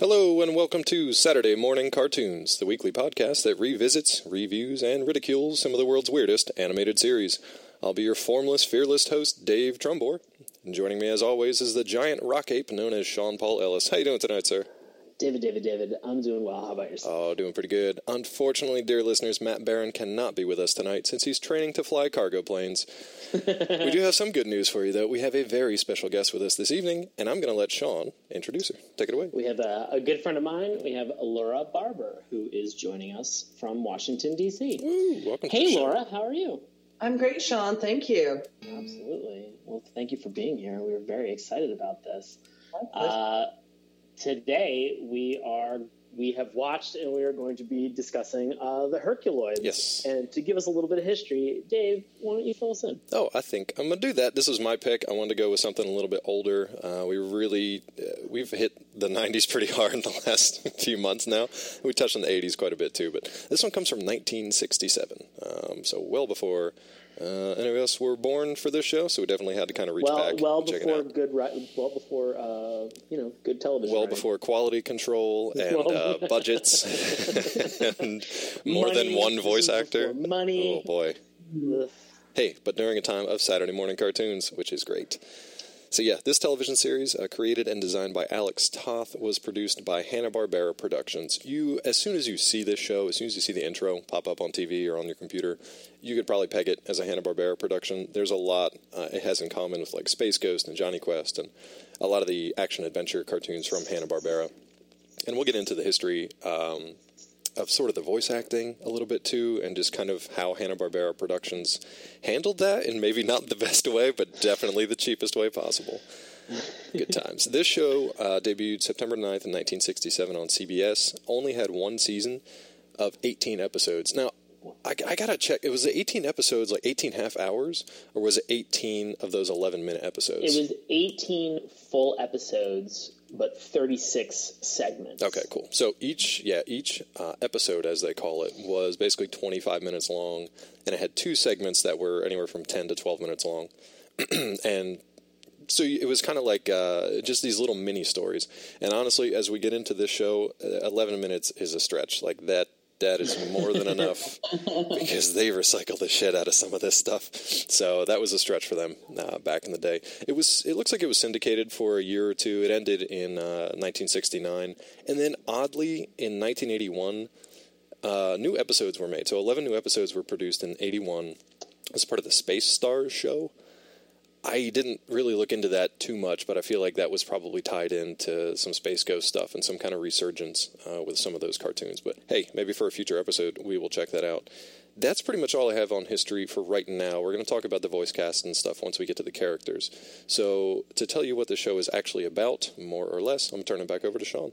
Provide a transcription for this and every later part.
Hello and welcome to Saturday Morning Cartoons, the weekly podcast that revisits, reviews, and ridicules some of the world's weirdest animated series. I'll be your formless, fearless host, Dave Trumbore. And joining me as always is the giant rock ape known as Sean Paul Ellis. How you doing tonight, sir? David, I'm doing well. How about yourself? Oh, doing pretty good. Unfortunately, dear listeners, Matt Barron cannot be with us tonight since he's training to fly cargo planes. We do have some good news for you, though. We have a very special guest with us this evening, and I'm going to let Sean introduce her. Take it away. We have a good friend of mine. We have Laura Barber, who is joining us from Washington, D.C. Woo, welcome to the Hey, show. Laura, how are you? I'm great, Sean. Thank you. Absolutely. Well, thank you for being here. We were very excited about this. My pleasure. Today, we have watched and we are going to be discussing the Herculoids. Yes. And to give us a little bit of history, Dave, why don't you fill us in? Oh, I think I'm going to do that. This was my pick. I wanted to go with something a little bit older. We've hit the 90s pretty hard in the last few months now. We touched on the 80s quite a bit too, but this one comes from 1967. So well before any of us were born for this show, so we definitely had to kind of reach back and check it out. Good television. Well before quality control and budgets and more than one voice actor. Money. Oh boy. Ugh. Hey, but during a time of Saturday morning cartoons, which is great. So yeah, this television series, created and designed by Alex Toth, was produced by Hanna-Barbera Productions. As soon as you see this show, as soon as you see the intro pop up on TV or on your computer, you could probably peg it as a Hanna-Barbera production. There's a lot it has in common with like Space Ghost and Johnny Quest and a lot of the action-adventure cartoons from Hanna-Barbera. And we'll get into the history of sort of the voice acting a little bit too, and just kind of how Hanna-Barbera Productions handled that in maybe not the best way, but definitely the cheapest way possible. Good times. This show debuted September 9th in 1967 on CBS, only had one season of 18 episodes. Now, I gotta check, it was 18 episodes, like 18 half hours, or was it 18 of those 11-minute episodes? It was 18 full episodes, but 36 segments. Okay, cool. So each episode, as they call it, was basically 25 minutes long, and it had two segments that were anywhere from 10 to 12 minutes long. And so it was kind of like just these little mini stories. And honestly, as we get into this show, 11 minutes is a stretch. Like that is more than enough because they recycle the shit out of some of this stuff. So that was a stretch for them back in the day. It looks like it was syndicated for a year or two. It ended in 1969. And then oddly, in 1981, new episodes were made. So 11 new episodes were produced in 81 as part of the Space Stars show. I didn't really look into that too much, but I feel like that was probably tied into some Space Ghost stuff and some kind of resurgence with some of those cartoons. But hey, maybe for a future episode, we will check that out. That's pretty much all I have on history for right now. We're going to talk about the voice cast and stuff once we get to the characters. So to tell you what the show is actually about, more or less, I'm going to turn it back over to Sean.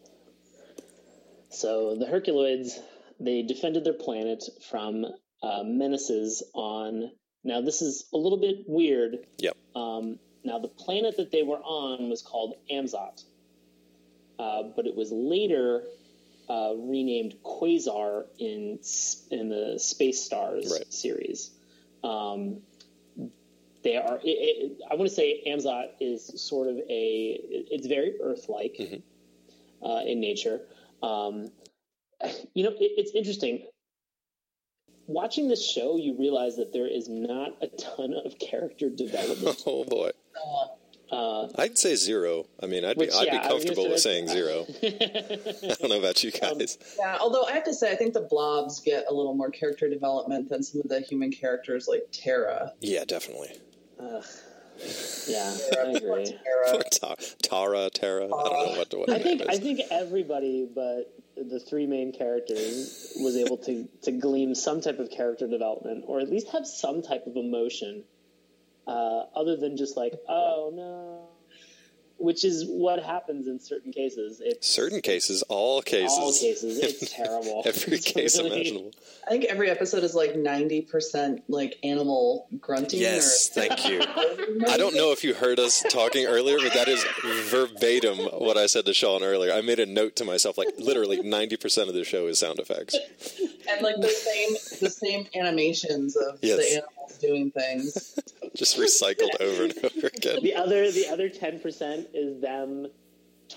So the Herculoids, they defended their planet from menaces on... Now, this is a little bit weird. Yep. Now, the planet that they were on was called Amzot, but it was later renamed Quasar in the Space Stars series. They are. I want to say Amzot is sort of it's very Earth-like in nature. It's interesting. Watching this show, you realize that there is not a ton of character development. Oh, boy. I'd say zero. I mean, I'd be comfortable with saying zero. I don't know about you guys. Yeah, although I have to say, I think the blobs get a little more character development than some of the human characters like Terra. Yeah, definitely. Yeah, I agree. Terra. I don't know what her name is. I think everybody but the three main characters was able to glean some type of character development, or at least have some type of emotion, other than just like, oh no, which is what happens in certain cases. All cases. It's terrible. Every case imaginable. I think every episode is like 90% like animal grunting. Yes, thank you. I don't know if you heard us talking earlier, but that is verbatim what I said to Sean earlier. I made a note to myself, like literally 90% of the show is sound effects. And like the same animations of the animals doing things. Just recycled over and over again. The other 10% is them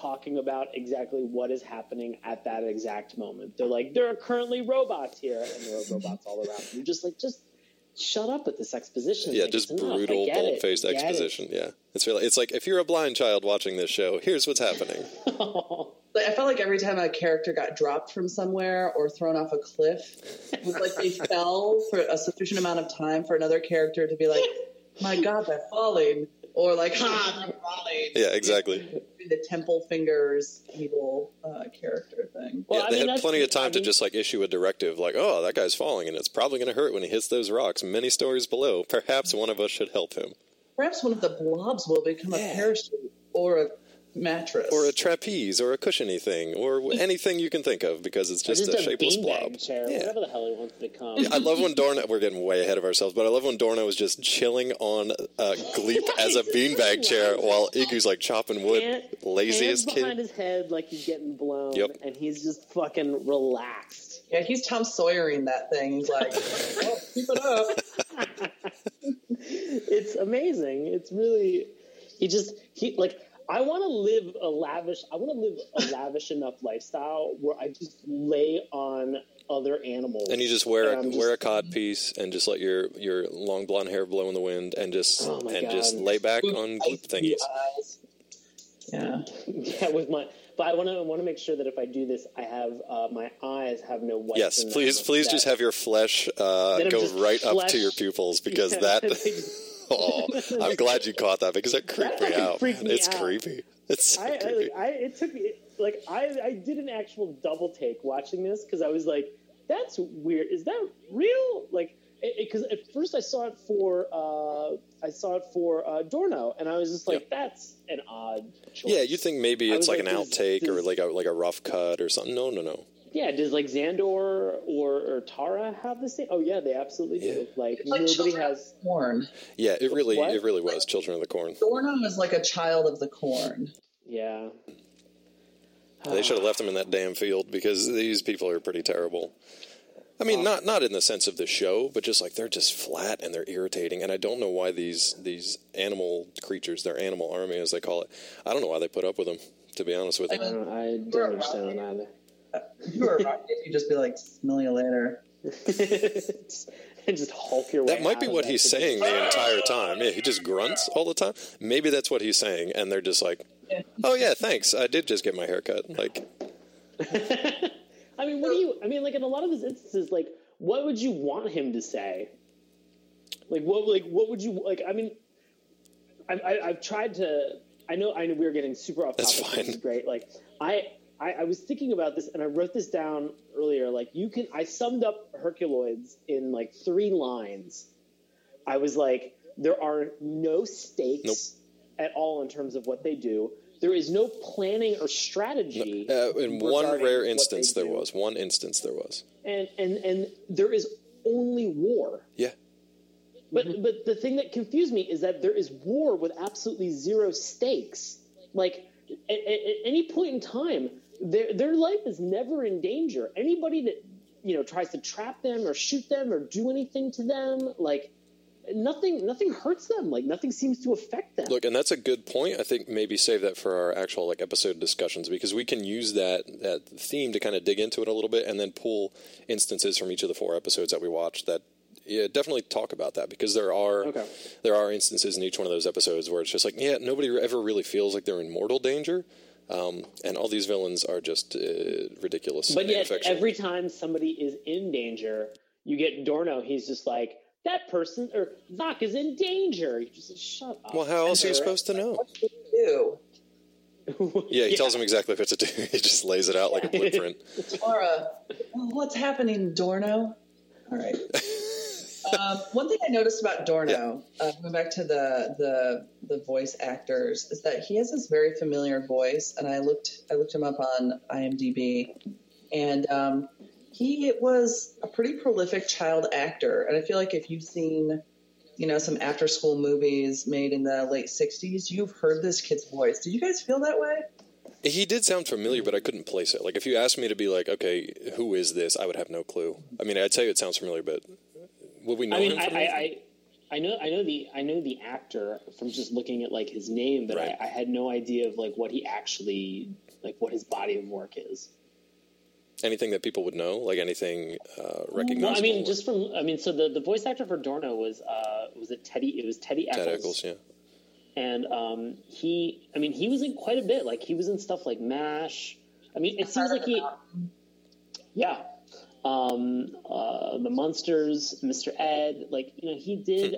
talking about exactly what is happening at that exact moment. They're like, there are currently robots here, and there are robots all around. You're just like, just shut up with this exposition. Yeah, like, just brutal, bold-faced exposition. Yeah, it's like, if you're a blind child watching this show, here's what's happening. I felt like every time a character got dropped from somewhere or thrown off a cliff, it was like they fell for a sufficient amount of time for another character to be like, my God, they're falling. Or like, ha, they're falling. Yeah, exactly. The temple fingers evil character thing. Well, they had plenty of time to just like issue a directive like, oh, that guy's falling and it's probably going to hurt when he hits those rocks many stories below. Perhaps one of us should help him. Perhaps one of the blobs will become a parachute or a mattress. Or a trapeze or a cushiony thing or anything you can think of because it's just a shapeless blob. Chair, whatever the hell he wants to become. Yeah, I love when Dorno, we're getting way ahead of ourselves, but I love when Dorno is just chilling on Gleep as a beanbag chair while Igu's like chopping wood, laziest hands kid. behind his head like he's getting blown, and he's just fucking relaxed. Yeah, he's Tom Sawyering that thing. He's like, oh, keep it up. It's amazing. It's really, I want to live a lavish enough lifestyle where I just lay on other animals. And you just wear a cod piece and just let your long blonde hair blow in the wind and just just lay back on Gloop thingies. Yeah. Yeah, but I want to make sure that if I do this, I have my eyes have no whites. Yes, please just have your flesh go right up to your pupils because that. Oh, I'm glad you caught that because it creeped me out. It's creepy. It's so creepy. It took me I did an actual double take watching this because I was like, that's weird. Is that real? Like, because at first I saw it for Dorno, and I was just like, that's an odd choice. Yeah, you think maybe it's like an outtake or like a rough cut or something. No. Yeah, does like Xandor or Tara have the same? Oh yeah, they absolutely do. Like nobody has corn. Yeah, it really was Children of the Corn. Dorno is like a child of the corn. Yeah. They should have left him in that damn field because these people are pretty terrible. I mean, not in the sense of the show, but just like they're just flat and they're irritating. And I don't know why these animal creatures, their animal army as they call it, I don't know why they put up with them, to be honest with you. I don't understand that either. You were right. You'd just be like, smell you later. And just hulk your way. That might be what he's saying the entire time. Yeah, he just grunts all the time. Maybe that's what he's saying, and they're just like, "Oh yeah, thanks. I did just get my hair cut." Like, I mean, like in a lot of his instances, like, what would you want him to say? What would you like? I mean, I've tried to. I know we're getting super off topic. That's fine. This is great. Like, I was thinking about this, and I wrote this down earlier. Like, I summed up Herculoids in, like, 3 lines. I was like, there are no stakes at all in terms of what they do. There is no planning or strategy. In one rare instance, there was. One instance, there was. And there is only war. Yeah. But the thing that confused me is that there is war with absolutely zero stakes. Like, at any point in time, their life is never in danger. Anybody that tries to trap them or shoot them or do anything to them, like nothing hurts them. Like nothing seems to affect them. Look, and that's a good point. I think maybe save that for our actual like episode discussions because we can use that theme to kind of dig into it a little bit and then pull instances from each of the 4 episodes that we watched that. Yeah, definitely talk about that because there are instances in each one of those episodes where it's just like, yeah, nobody ever really feels like they're in mortal danger, and all these villains are just ridiculous. But yet, every time somebody is in danger, you get Dorno. He's just like, that person or Zach is in danger. You just shut up. Well, how else are you supposed to know? What should we do? Yeah, he tells him exactly what to do. He just lays it out like a blueprint. Tara, what's happening, Dorno? All right. One thing I noticed about Dorno, going back to the voice actors, is that he has this very familiar voice, and I looked him up on IMDb, and he was a pretty prolific child actor, and I feel like if you've seen, some after-school movies made in the late 60s, you've heard this kid's voice. Did you guys feel that way? He did sound familiar, but I couldn't place it. Like, if you asked me to be like, okay, who is this? I would have no clue. I mean, I'd tell you it sounds familiar, but would we know him? I know the actor from just looking at like his name, but Right. I had no idea of like what he actually like what his body of work is. Anything that people would know, like anything recognizable? No, I mean just from so the voice actor for Dorno was it Teddy? It was Teddy Eccles. Ted Eccles, yeah. And he was in quite a bit. Like he was in stuff like MASH. I mean, it seems like yeah. The Munsters, Mr. Ed, like, you know, he did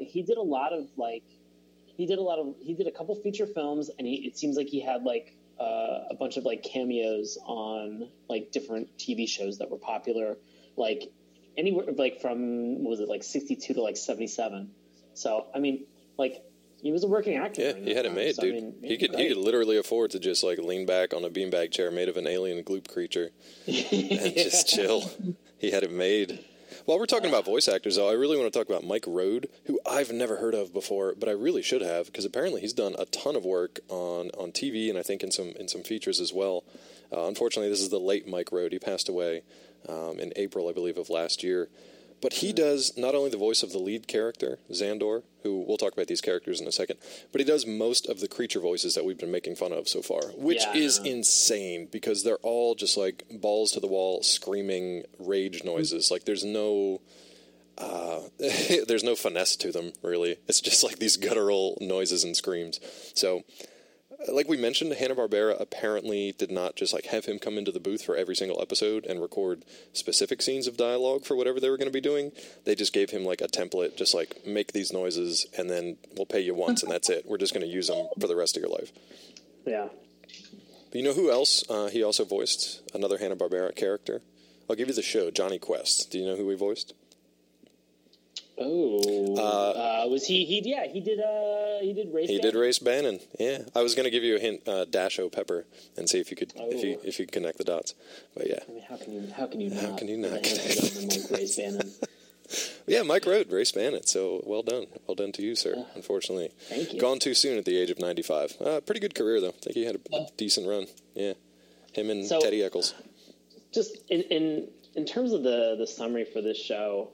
a couple feature films, and it seems like he had like a bunch of like cameos on like different TV shows that were popular, like anywhere like from, what was it, like 62 to like 77. So, I mean, like, he was a working actor. Yeah, he had it made, dude. I mean, he could literally afford to just like lean back on a beanbag chair made of an alien gloop creature and just chill. He had it made. While we're talking about voice actors, though, I really want to talk about Mike Road, who I've never heard of before, but I really should have, because apparently he's done a ton of work on TV and I think in some features as well. Unfortunately, this is the late Mike Road. He passed away in April, I believe, of last year. But he does not only the voice of the lead character, Xandor, who we'll talk about these characters in a second, but he does most of the creature voices that we've been making fun of so far, which is insane because they're all just like balls to the wall, screaming rage noises. Like there's no finesse to them, really. It's just like these guttural noises and screams. So, like we mentioned, Hanna-Barbera apparently did not just like have him come into the booth for every single episode and record specific scenes of dialogue for whatever they were going to be doing. They just gave him like a template, just like make these noises and then we'll pay you once and that's it. We're just going to use them for the rest of your life. Yeah. But you know who else? He also voiced another Hanna-Barbera character. I'll give you the show, Johnny Quest. Do you know who he voiced? Was he? He did Race. He did Race Bannon. Yeah, I was going to give you a hint, Dash O'Pepper, and see if you could if you connect the dots. But yeah, I mean, how can you not connect? Race Bannon. Yeah, Mike Road, Race Bannon. So well done to you, sir. Unfortunately, thank you. Gone too soon at the age of 95. Pretty good career though. I think he had a decent run. Yeah, him and Teddy Eccles. Just in terms of the summary for this show.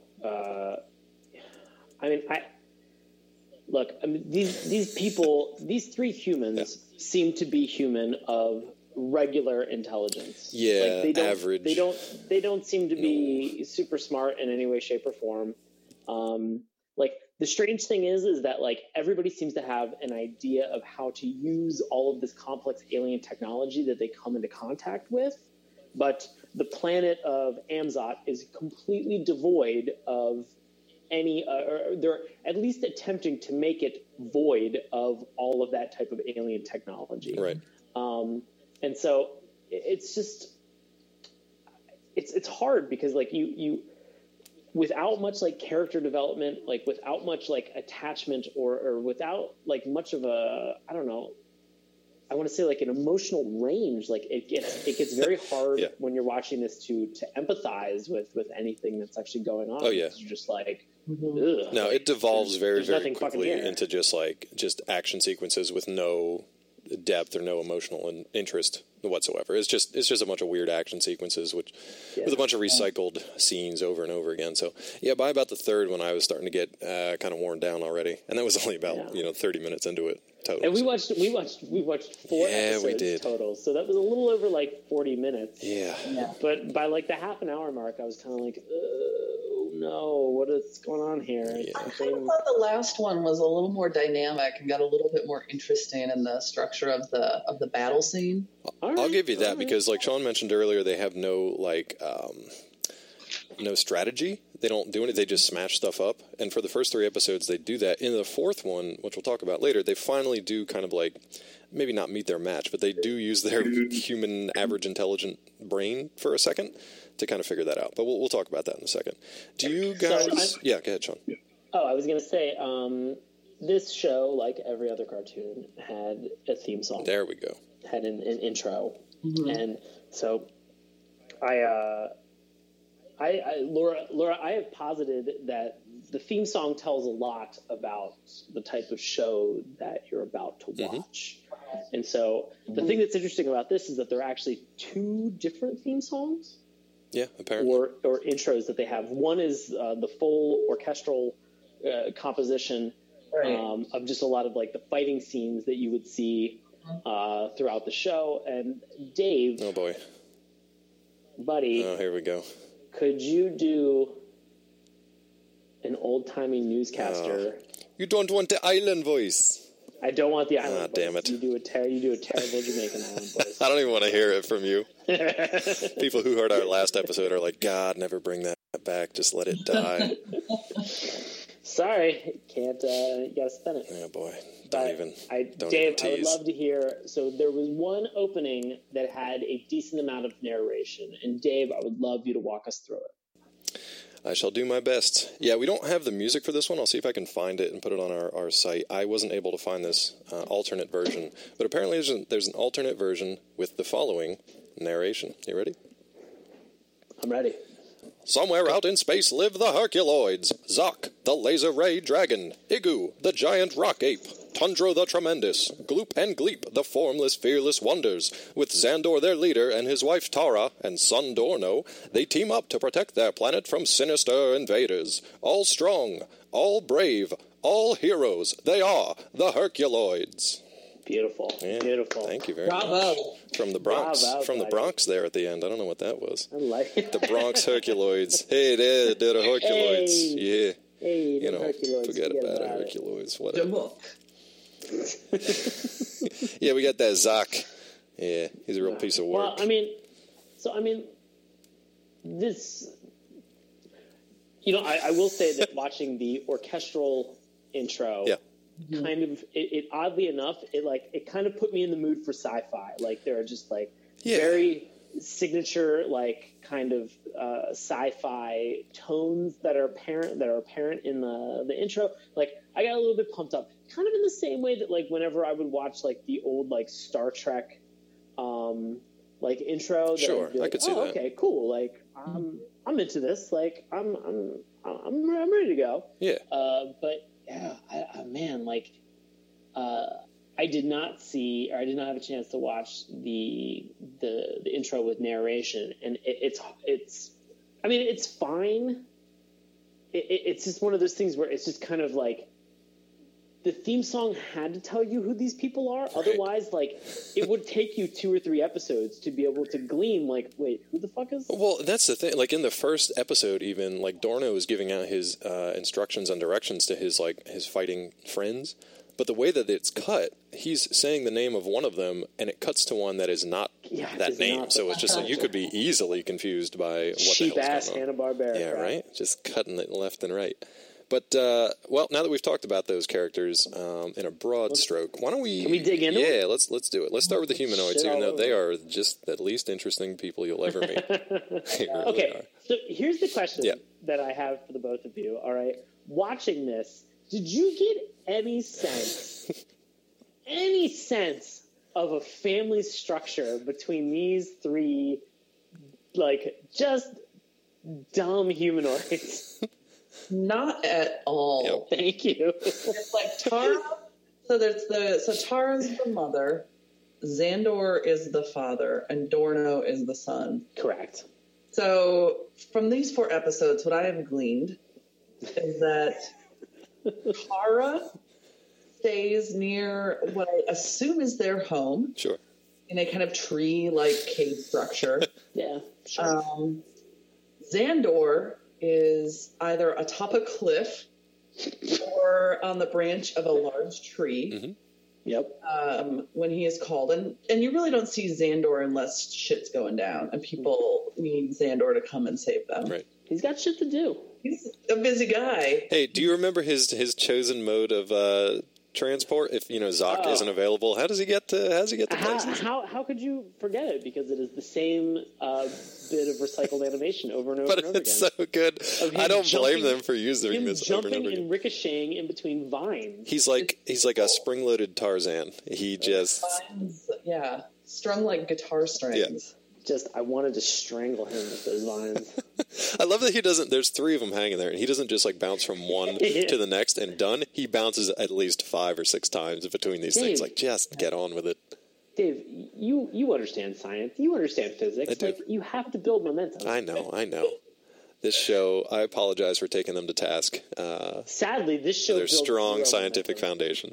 These people, these three humans seem to be human of regular intelligence. Yeah, like average. They don't seem to be super smart in any way, shape, or form. Like the strange thing is that like everybody seems to have an idea of how to use all of this complex alien technology that they come into contact with, but the planet of Amzot is completely devoid of any, or they're at least attempting to make it void of all of that type of alien technology. Right. And so it's just, it's hard because like you without much like character development, like without much like attachment or without like much of a, I don't know, I want to say like an emotional range. Like it gets very hard when you're watching this to empathize with anything that's actually going on. Oh yeah. You're just like, ugh. No, it devolves very quickly into into just action sequences with no depth or no emotional interest whatsoever. It's just a bunch of weird action sequences with a bunch of recycled scenes over and over again. So yeah, by about the third one, I was starting to get kind of worn down already, and that was only about 30 minutes into it total. And we watched 4 episodes total, so that was a little over like 40 minutes. Yeah. But by like the half an hour mark, I was kind of like, oh no, what is going on here? I kind of thought the last one was a little more dynamic and got a little bit more interesting in the structure of the battle scene. I'll give you that because, like Sean mentioned earlier, they have no no strategy. They don't do anything. They just smash stuff up. And for the first 3 episodes, they do that. In the fourth one, which we'll talk about later, they finally do kind of like maybe not meet their match, but they do use their human average intelligent brain for a second to kind of figure that out. But we'll talk about that in a second. Do you guys? Go ahead, Sean. Oh, I was going to say, this show, like every other cartoon, had a theme song. There we go. Had an intro, and so Laura, I have posited that the theme song tells a lot about the type of show that you're about to watch. And so the thing that's interesting about this is that there are actually 2 different theme songs. Yeah, apparently. Or intros that they have. One is the full orchestral composition Right. of just a lot of like the fighting scenes that you would see throughout the show. And Dave, Oh boy. buddy, Oh, here we go. could you do an old-timey newscaster? You don't want the island voice. I don't want the island voice. Damn it. You do a terrible Jamaican island voice. I don't even want to hear it from you. People who heard our last episode are like, God, never bring that back. Just let it die. Sorry, can't. You gotta spin it. Oh boy. But Dave, even I would tease. Love to hear. So there was one opening that had a decent amount of narration, and Dave, I would love you to walk us through it. I shall do my best. Yeah, we don't have the music for this one. I'll see if I can find it and put it on our site. I wasn't able to find this alternate version, but apparently there's an alternate version with the following narration. You ready? I'm ready. Somewhere out in space live the Herculoids, Zoc, the laser ray dragon, Igu, the giant rock ape, Tundra the tremendous, Gloop and Gleep, the formless, fearless wonders. With Xandor their leader and his wife Tara and son Dorno, they team up to protect their planet from sinister invaders. All strong, all brave, all heroes, they are the Herculoids. Beautiful. Yeah, Beautiful. Thank you very Bravo. much. From the Bronx. Bravo, From the buddy. Bronx there at the end. I don't know what that was. I like it. The Bronx Herculoids. Hey there, they're the Herculoids. Hey. Yeah. Hey, You the know, Herculoids, forget about it, it. Herculoids. Whatever. Book. Yeah, we got that Zoc. Yeah, he's a real piece of work. Well, this, I will say that watching the orchestral intro, Yeah. kind of, it oddly enough, it kind of put me in the mood for sci-fi. Like, there are just, like, Yeah. very signature, like, kind of sci-fi tones that are apparent in the intro. Like, I got a little bit pumped up, kind of in the same way that, like, whenever I would watch, like, the old, like, Star Trek like intro. That Sure, I'd be I like, could see that. Okay, cool. Like, I'm into this. Like, I'm ready to go. Yeah. But yeah, I did not have a chance to watch the intro with narration, and it's fine. It's just one of those things where it's just kind of like, the theme song had to tell you who these people are. Right. Otherwise, like, it would take you 2 or 3 episodes to be able to glean, like, wait, who the fuck is this? Well, that's the thing. Like, in the first episode, even, like, Dorno is giving out his instructions and directions to his fighting friends. But the way that it's cut, he's saying the name of one of them, and it cuts to one that is not that name. Not so it's just like, you could be easily confused by what the hell's going on. Hanna-Barbera. Yeah, right? Just cutting it left and right. But, well, now that we've talked about those characters in a broad stroke, why don't we... Can we dig into it? Yeah, let's do it. Let's start with the humanoids, even though they over. are just the least interesting people you'll ever meet. They really Okay, are. so here's the question that I have for the both of you, all right? Watching this, did you get any sense of a family structure between these 3, like, just dumb humanoids? Not at all. Yep. Thank you. It's like Tara. So Tara's the mother, Xandor is the father, and Dorno is the son. Correct. So from these 4 episodes, what I have gleaned is that Tara stays near what I assume is their home. Sure. In a kind of tree-like cave structure. Yeah, sure. Xandor is either atop a cliff or on the branch of a large tree. Mm-hmm. Yep. When he is called. And you really don't see Xandor unless shit's going down and people need Xandor to come and save them. Right. He's got shit to do. He's a busy guy. Hey, do you remember his chosen mode of transport? If Zoc isn't available, how does he get to places? How could you forget it? Because it is the same bit of recycled animation over and over But and over it's again. so good. I don't blame them for using him this over and jumping over again. and ricocheting in between vines. He's like a spring-loaded Tarzan. He just Vines, yeah, strung like guitar strings. I wanted to strangle him with those vines. I love that he doesn't. There's 3 of them hanging there, and he doesn't just like bounce from one to the next and done. He bounces at least 5 or 6 times between these things. Like, just get on with it. Dave, you understand science. You understand physics. I do. Like, you have to build momentum. I know. This show, I apologize for taking them to task. Sadly, this show their strong zero scientific foundation.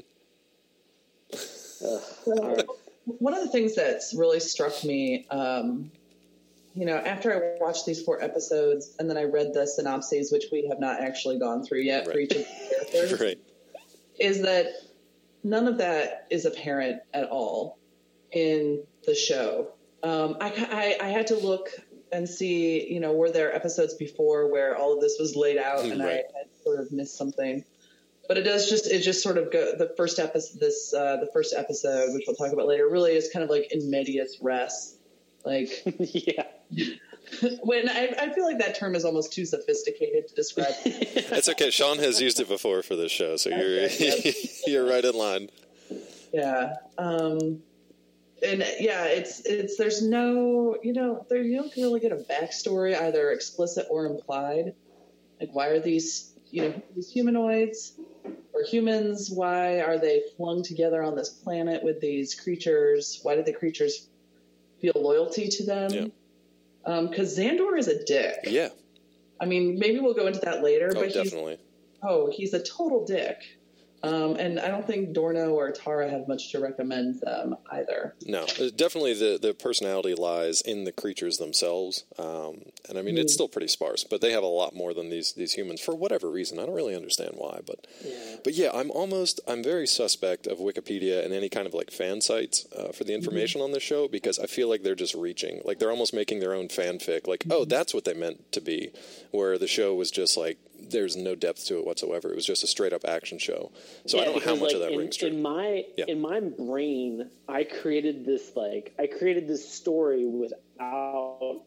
One of the things that's really struck me, after I watched these 4 episodes and then I read the synopses, which we have not actually gone through yet for each of the characters, Right. is that none of that is apparent at all in the show. I had to look and see, were there episodes before where all of this was laid out and I had sort of missed something. But it just sort of go, the first episode, the first episode, which we'll talk about later, really is kind of like in medias res. Like, yeah. When I feel like that term is almost too sophisticated to describe. That's okay. Sean has used it before for this show, so you're right in line. Yeah. It's there's no, you don't really get a backstory, either explicit or implied. Like, why are these humanoids or humans? Why are they flung together on this planet with these creatures? Why did the creatures feel loyalty to them? Yeah. Because Xandor is a dick. Yeah. I mean, maybe we'll go into that later. Oh, but definitely. He's a total dick. And I don't think Dorno or Tara have much to recommend them either. No, definitely the personality lies in the creatures themselves. And I mean, it's still pretty sparse, but they have a lot more than these humans for whatever reason. I don't really understand why, but yeah, I'm very suspect of Wikipedia and any kind of like fan sites for the information on this show, because I feel like they're just reaching, like they're almost making their own fanfic. Like, oh, that's what they meant to be, where the show was just like, there's no depth to it whatsoever. It was just a straight up action show. So I don't know how much of that rings true. In my brain, I created this story without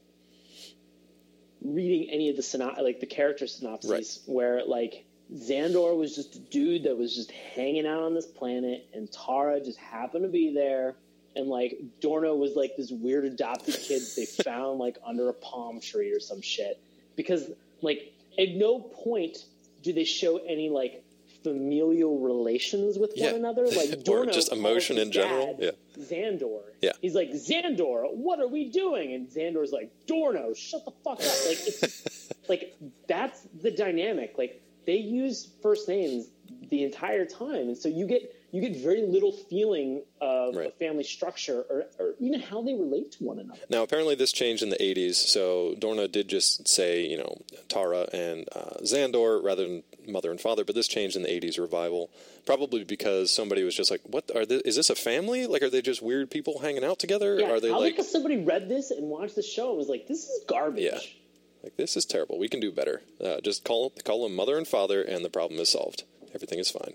reading any of the character synopses, where like Xandor was just a dude that was just hanging out on this planet, and Tara just happened to be there, and like Dorno was like this weird adopted kid they found like under a palm tree or some shit. Because like at no point do they show any like familial relations with one another, like Dorno, or just emotion in general. Xandor. Yeah. He's like, Xandor, what are we doing? And Xandor's like, Dorno, shut the fuck up. Like, it's, like that's the dynamic. Like they use first names the entire time, and so you get very little feeling of a family structure or even how they relate to one another. Now, apparently this changed in the 80s, so Dorna did just say, Tara and Xandor rather than mother and father, but this changed in the 80s revival, probably because somebody was just like, what is this a family? Like, are they just weird people hanging out together? Yeah, are they like somebody read this and watched the show and was like, this is garbage. Yeah. Like, this is terrible. We can do better. Just call them mother and father, and the problem is solved. Everything is fine.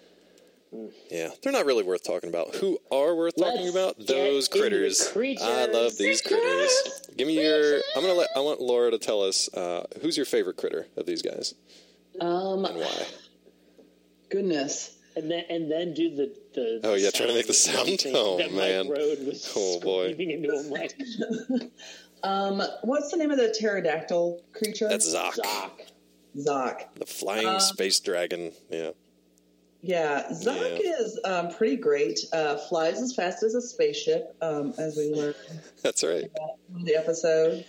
Yeah, they're not really worth talking about. Who are worth talking about? Those critters. I love these critters. Give me I want Laura to tell us who's your favorite critter of these guys, and why. Goodness. And then do the oh yeah, trying to make the sound. Oh man. Oh boy. Into him like. What's the name of the pterodactyl creature? That's Zoc. Zoc. The flying space dragon. Yeah. Yeah, Zoc is pretty great. Flies as fast as a spaceship, as we learned. That's right. In the episode.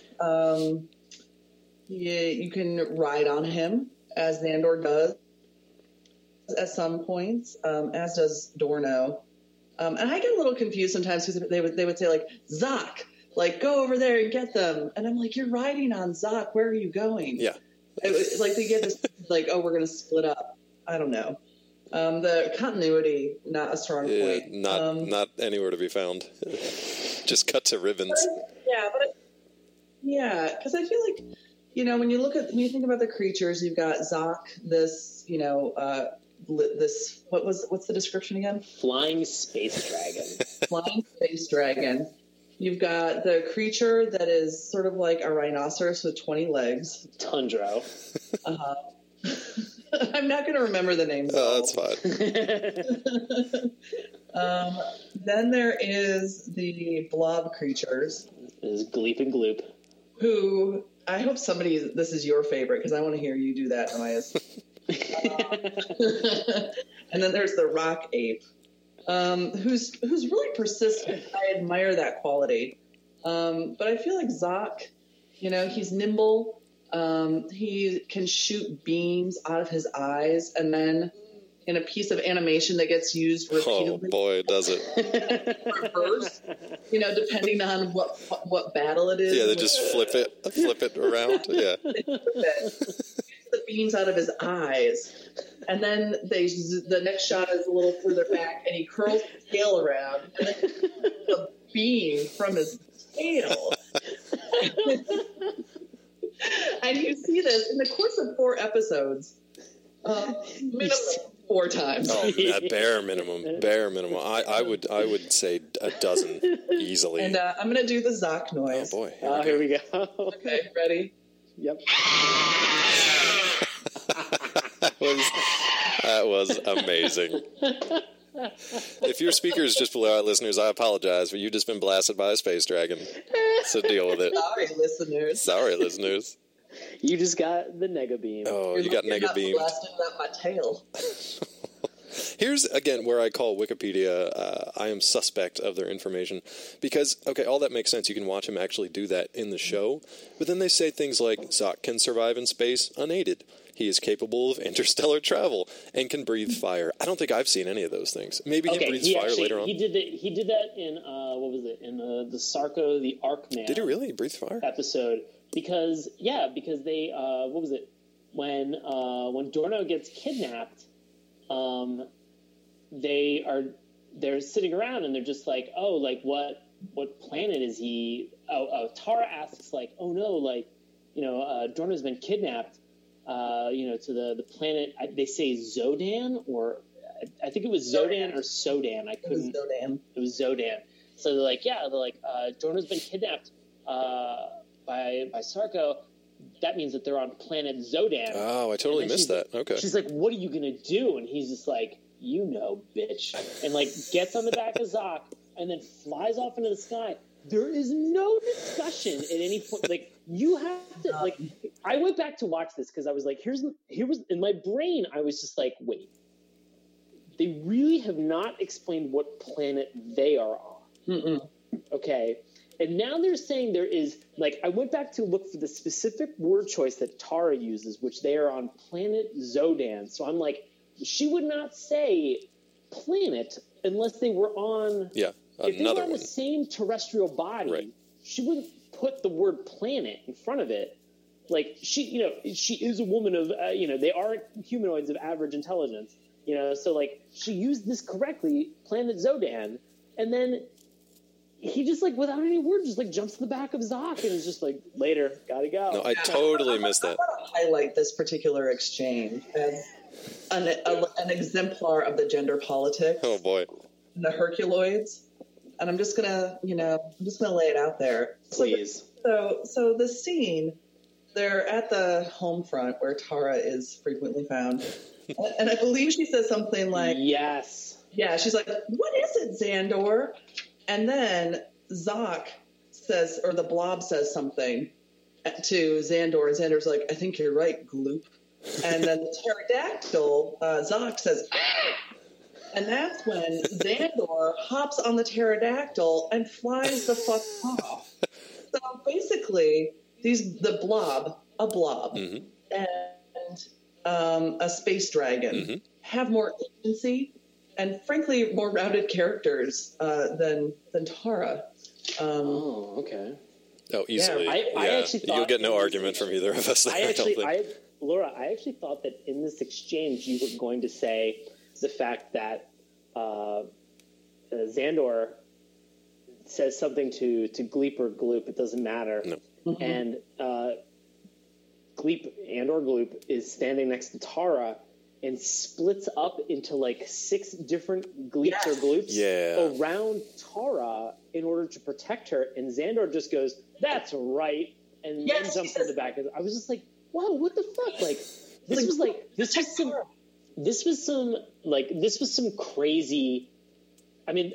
You can ride on him, as Xandor does at some points, as does Dorno. And I get a little confused sometimes because they would say, like, Zoc, like, go over there and get them. And I'm like, you're riding on Zoc. Where are you going? Yeah. Like, they get this, like, oh, we're going to split up. I don't know. The continuity, not a strong point. Not anywhere to be found. Just cut to ribbons. Because I feel like, when you think about the creatures, you've got Zoc, this, what's the description again? Flying space dragon. Flying space dragon. You've got the creature that is sort of like a rhinoceros with 20 legs. Tundra. Uh-huh. I'm not going to remember the names. Oh, that's fine. Then there is the blob creatures. There's Gleep and Gloop. Who, I hope this is your favorite, because I want to hear you do that noise. And then there's the rock ape, who's really persistent. I admire that quality. But I feel like Zoc, he's nimble. He can shoot beams out of his eyes, and then in a piece of animation that gets used repeatedly. Oh boy, does it! Reverse, depending on what battle it is. Yeah, they just flip it around. Yeah, the beams out of his eyes, and then the next shot is a little further back, and he curls his tail around, and then a beam from his tail. And you see this in the course of 4 episodes, minimum 4 times. Oh, bare minimum. I would say a dozen easily. And I'm going to do the Zoc noise. Oh boy. Here we go. Okay, ready? Yep. That was amazing. If your speaker is just below our listeners, I apologize, but you've just been blasted by a space dragon. So deal with it. Sorry, listeners. You just got the nega beam. Oh, you got nega beamed. Blasting out my tail. Here's, again, where I call Wikipedia, I am suspect of their information. Because, okay, all that makes sense. You can watch him actually do that in the show. But then they say things like, Zoc can survive in space unaided. He is capable of interstellar travel and can breathe fire. I don't think I've seen any of those things. Maybe he breathes fire later on. He did that in, what was it, in the Sarko the Arkman. Did he really breathe fire? Episode. Because they, what was it, when Dorno gets kidnapped, they're sitting around and they're just like, oh, like what planet is he? Tara asks like, oh no, like, Dorno's been kidnapped, to the planet. They say Zodan, or I think it was Zodan or Sodan. I couldn't. It was Zodan. So they're like, Dorno's been kidnapped by Sarko. That means that they're on planet Zodan. Oh, I totally missed that. Okay. She's like, what are you going to do? And he's just like, bitch. And like gets on the back of Zoc and then flies off into the sky. There is no discussion at any point. Like, you have to, like, I went back to watch this because I was like, here was, in my brain, I was just like, wait. They really have not explained what planet they are on. Mm-mm. Okay. And now they're saying there is, like, I went back to look for the specific word choice that Tara uses, which they are on planet Zodan. So I'm like, she would not say planet unless they were on... Yeah, if they were on the same terrestrial body, right. She wouldn't put the word planet in front of it. Like, she is a woman of, they aren't humanoids of average intelligence. So, like, she used this correctly, planet Zodan, and then... He just, like, without any words, just, like, jumps to the back of Zoc and is just like, later, gotta go. No, I totally missed that. I want to highlight this particular exchange as an exemplar of the gender politics. Oh, boy. The Herculoids. And I'm just gonna, lay it out there. Please. So the scene, they're at the home front where Tara is frequently found. And I believe she says something like... Yes. Yeah, she's like, what is it, Xandor? And then Zoc says, or the Blob says something to Xandor, and Xandor's like, I think you're right, Gloop. And then the pterodactyl, Zoc says, ah! And that's when Xandor hops on the pterodactyl and flies the fuck off. So basically, a blob, mm-hmm. and a space dragon mm-hmm. have more agency and, frankly, more rounded characters than Tara. Okay. Oh, easily. Yeah, I actually thought you'll get no argument from either of us. Laura, I actually thought that in this exchange you were going to say the fact that Xandor says something to Gleep or Gloop, it doesn't matter. No. Mm-hmm. And Gleep and/or Gloop is standing next to Tara and splits up into like 6 different Gleeps or Gloops around Tara in order to protect her. And Xandor just goes, that's right, and then jumps in the back. I was just like, whoa, what the fuck? Like, this was some crazy. I mean,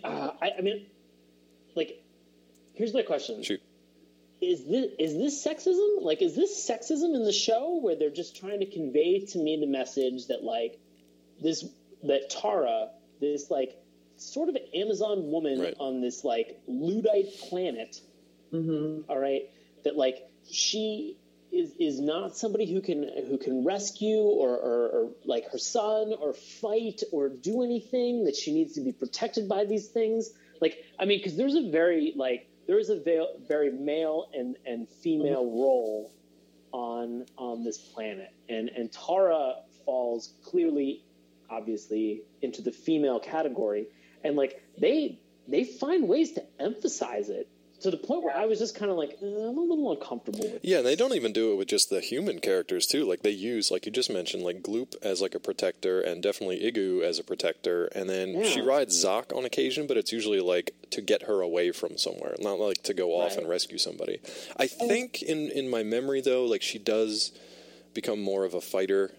like, here's my question. Shoot. Is this sexism? Like, is this sexism in the show where they're just trying to convey to me the message that, like, that Tara, this, like, sort of Amazon woman on this, like, Luddite planet, mm-hmm. all right, that, like, she is not somebody who can rescue or like her son or fight or do anything, that she needs to be protected by these things. Like, I mean, because there's a very very male and female role on this planet, and Tara falls clearly, obviously, into the female category, and like they find ways to emphasize it to the point where I was just kind of like, I'm a little uncomfortable with Yeah, and they don't even do it with just the human characters, too. Like, they use, like you just mentioned, like Gloop as, like, a protector, and definitely Igu as a protector, and then she rides Zoc on occasion, but it's usually, like, to get her away from somewhere, not, like, to go off and rescue somebody. I think, in my memory, though, like, she does become more of a fighter,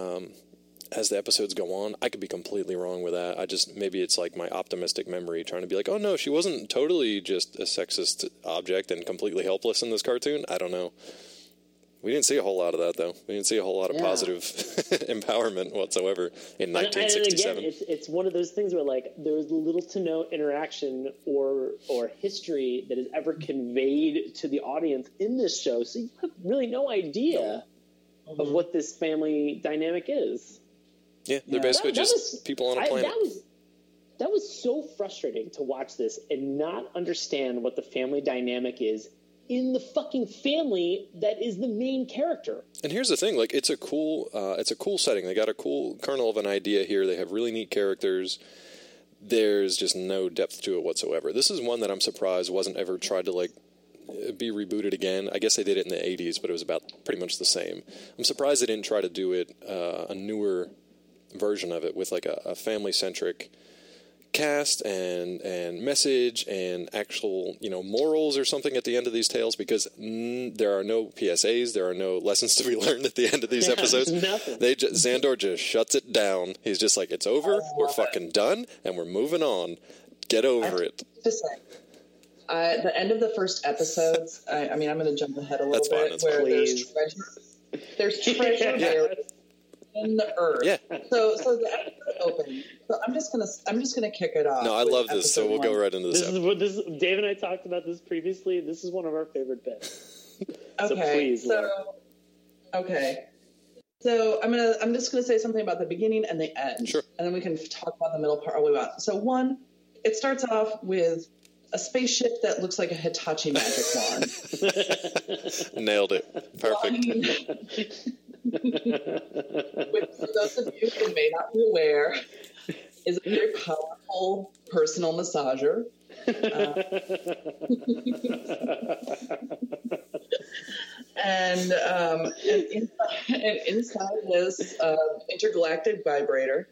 as the episodes go on. I could be completely wrong with that. Maybe it's like my optimistic memory trying to be like, oh no, she wasn't totally just a sexist object and completely helpless in this cartoon. I don't know. We didn't see a whole lot of that, though. We didn't see a whole lot of positive empowerment whatsoever in 1967. And again, it's one of those things where, like, there's little to no interaction or history that is ever conveyed to the audience in this show, so you have really no idea of what this family dynamic is. Yeah, they're basically just people on a planet. That was so frustrating to watch this and not understand what the family dynamic is in the fucking family that is the main character. And here's the thing, like, it's a cool setting. They got a cool kernel of an idea here. They have really neat characters. There's just no depth to it whatsoever. This is one that I'm surprised wasn't ever tried to, like, be rebooted again. I guess they did it in the 80s, but it was about pretty much the same. I'm surprised they didn't try to do it, a newer version of it with like a family-centric cast and message and actual, morals or something at the end of these tales, because there are no PSAs, there are no lessons to be learned at the end of these episodes. Nothing. Xandor just shuts it down. He's just like, it's over, we're fucking done, and we're moving on. Get over it. Just saying. The end of the first episodes, I'm going to jump ahead a little bit, where there's treasure buried in the earth. Yeah. So the episode opens. So I'm just gonna kick it off. No, I love this. So we'll go right into this. Dave and I talked about this previously. This is one of our favorite bits. Okay. So please, okay. So I'm just gonna say something about the beginning and the end. Sure. And then we can talk about the middle part all the way out. So one, it starts off with a spaceship that looks like a Hitachi magic wand. Nailed it. Perfect. Which, for those of you who may not be aware, is a very powerful personal massager. And inside this intergalactic vibrator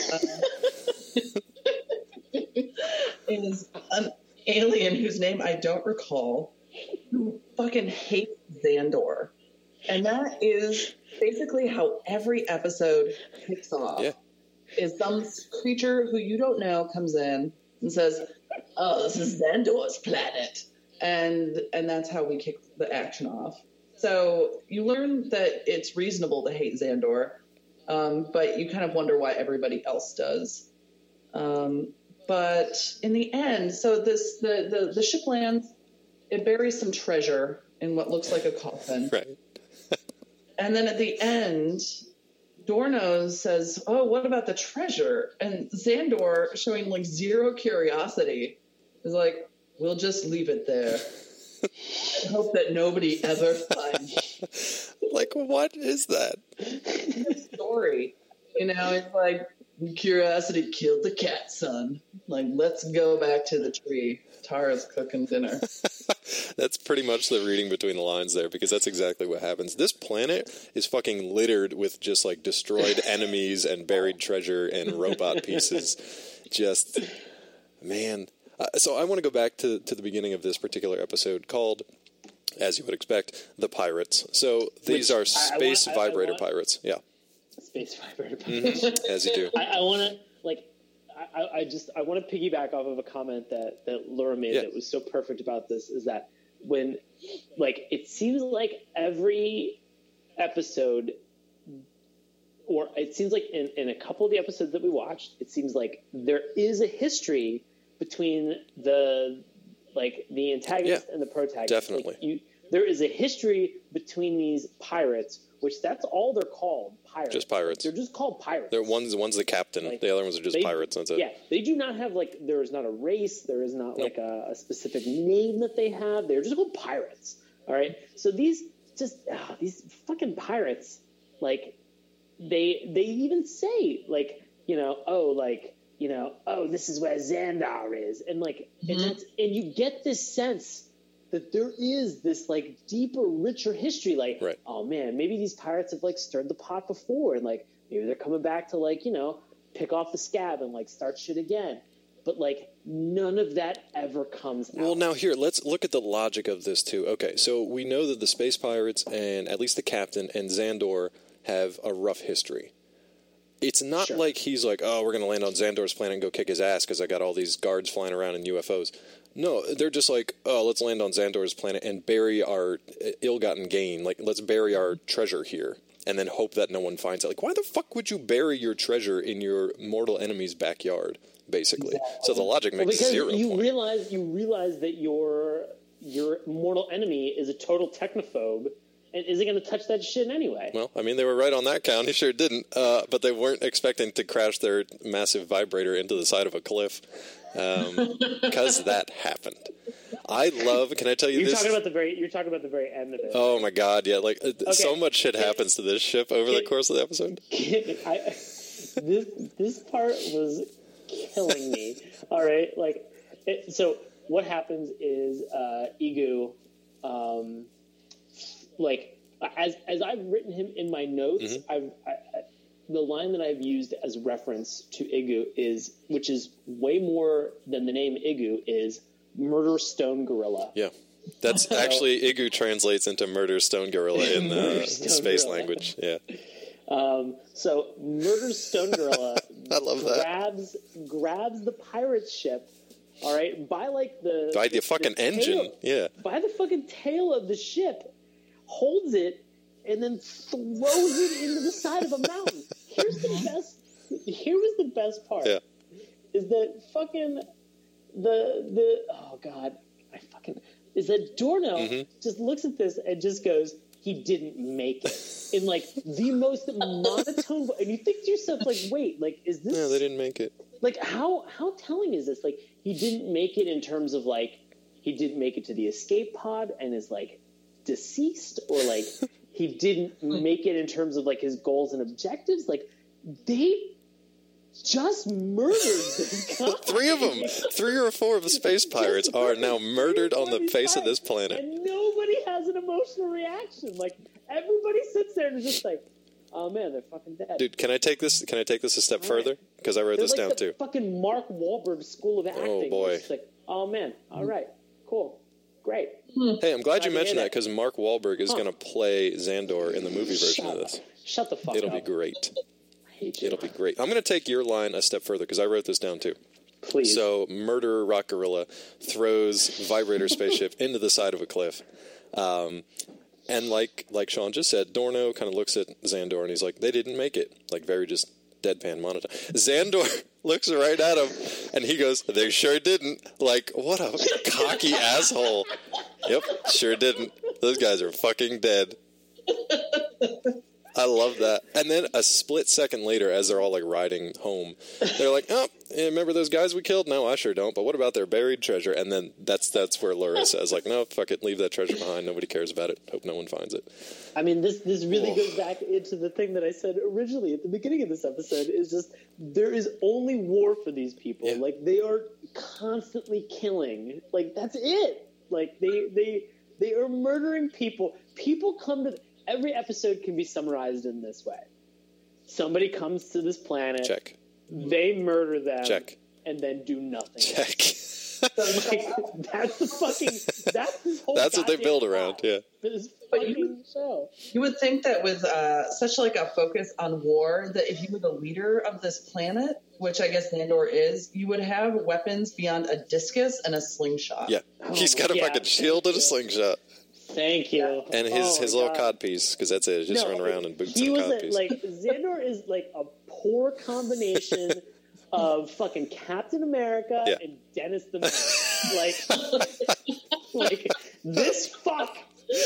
is an alien whose name I don't recall, who fucking hates Xandor. And that is basically how every episode kicks off. Yeah. Is some creature who you don't know comes in and says, "Oh, this is Xandor's planet," and that's how we kick the action off. So you learn that it's reasonable to hate Xandor, but you kind of wonder why everybody else does. But in the end, so the ship lands, it buries some treasure in what looks like a coffin. Right. And then at the end, Dorno says, "Oh, what about the treasure?" And Xandor, showing like zero curiosity, is like, "We'll just leave it there. I hope that nobody ever finds." Like, what is that? Story, it's like, curiosity killed the cat, son. Like, let's go back to the tree. Tara's cooking dinner. That's pretty much the reading between the lines there, because that's exactly what happens. This planet is fucking littered with just like destroyed enemies and buried treasure and robot pieces. Just, man. So I want to go back to the beginning of this particular episode called, as you would expect, The Pirates. So these are space vibrator pirates. Yeah. Space vibrator pirates. Mm-hmm. As you do. I want to, like, I want to piggyback off of a comment that Laura made that was so perfect about this, is that when, like, it seems like every episode, or it seems like in a couple of the episodes that we watched, it seems like there is a history between the antagonist and the protagonist. Definitely. Like, there is a history between these pirates, which that's all they're called, pirates. Just pirates. They're just called pirates. One's the captain. The other ones are just pirates. That's it. Yeah, they do not have, like, there is not a race. There is not, like, a specific name that they have. They're just called pirates, all right? So these fucking pirates, like, they even say, like, this is where Xandar is. And, like, and you get this sense that there is this, like, deeper, richer history. Like, oh, man, maybe these pirates have, like, stirred the pot before. And, like, maybe they're coming back to, like, pick off the scab and, like, start shit again. But, like, none of that ever comes out. Well, now here, let's look at the logic of this, too. Okay, so we know that the space pirates and at least the captain and Xandor have a rough history. It's not like he's like, oh, we're going to land on Xandor's planet and go kick his ass because I got all these guards flying around in UFOs. No, they're just like, oh, let's land on Xandor's planet and bury our ill-gotten gain. Like, let's bury our treasure here and then hope that no one finds it. Like, why the fuck would you bury your treasure in your mortal enemy's backyard, basically? Exactly. So the logic makes zero point. You realize that your mortal enemy is a total technophobe and isn't going to touch that shit anyway. Well, I mean, they were right on that count. He sure didn't. But they weren't expecting to crash their massive vibrator into the side of a cliff. Because that happened. I love. Can I tell you this? You're talking about the very end of it. Oh my god! Yeah, like so much shit happens to this ship over the course of the episode. This part was killing me. All right, like so. What happens is Egu, like as I've written him in my notes, the line that I've used as reference to Egu is, which is way more than the name Egu, is Murder Stone Gorilla. Yeah. That's actually, Egu translates into Murder Stone Gorilla in the space language. Yeah. So Murder Stone Gorilla I love grabs the pirate ship, all right, by the fucking engine. Yeah. By the fucking tail of the ship, holds it, and then throws it into the side of a mountain. Here was the best part. Yeah. Is that fucking is that Dorno just looks at this and just goes, he didn't make it. In like the most monotone, and you think to yourself, like, wait, like, is this? No, they didn't make it. Like, how telling is this? Like, he didn't make it in terms of, like, he didn't make it to the escape pod and is, like, deceased, or like he didn't make it in terms of, like, his goals and objectives. Like, they just murdered this guy. 3 of them, 3 or 4 of the space pirates are now murdered on the face of this planet, and nobody has an emotional reaction. Like, everybody sits there and is just like, oh man, they're fucking dead. Dude, can I take this a step further? Because I wrote this down too. Fucking Mark Wahlberg School of Acting. Oh boy. It's like, oh man, all right, cool, great. Hey, I'm glad you mentioned that, because Mark Wahlberg is going to play Xandor in the movie version of this. Shut the fuck up. It'll be great. I hate you. It'll be great. I'm going to take your line a step further, because I wrote this down too. Please. So, Murderer Rock Gorilla throws Vibrator spaceship into the side of a cliff. And like Sean just said, Dorno kind of looks at Xandor and he's like, they didn't make it. Like, very just deadpan monotone. Xandor looks right at him and he goes, they sure didn't. Like, what a cocky asshole. Yep, sure didn't. Those guys are fucking dead. I love that. And then a split second later, as they're all like riding home, they're like, oh, remember those guys we killed? No, I sure don't. But what about their buried treasure? And then that's where Laura says, like, no, fuck it, leave that treasure behind. Nobody cares about it. Hope no one finds it. I mean, this really goes back into the thing that I said originally at the beginning of this episode, is just, there is only war for these people. Yeah. Like, they are constantly killing. Like, that's it. Like, they are murdering people. People come to... Every episode can be summarized in this way. Somebody comes to this planet. Check. They murder them. Check. And then do nothing. Check. Like, that's this whole That's what they build around, yeah. This fucking show. You would think that with such like a focus on war, that if you were the leader of this planet, which I guess Xandor is, you would have weapons beyond a discus and a slingshot. Yeah. He's got a fucking shield and a slingshot. Thank you. And his little codpiece, because that's it. Just run around and boots and codpiece. Like, Xandor is like a poor combination of fucking Captain America and Dennis the Menace. Like this fuck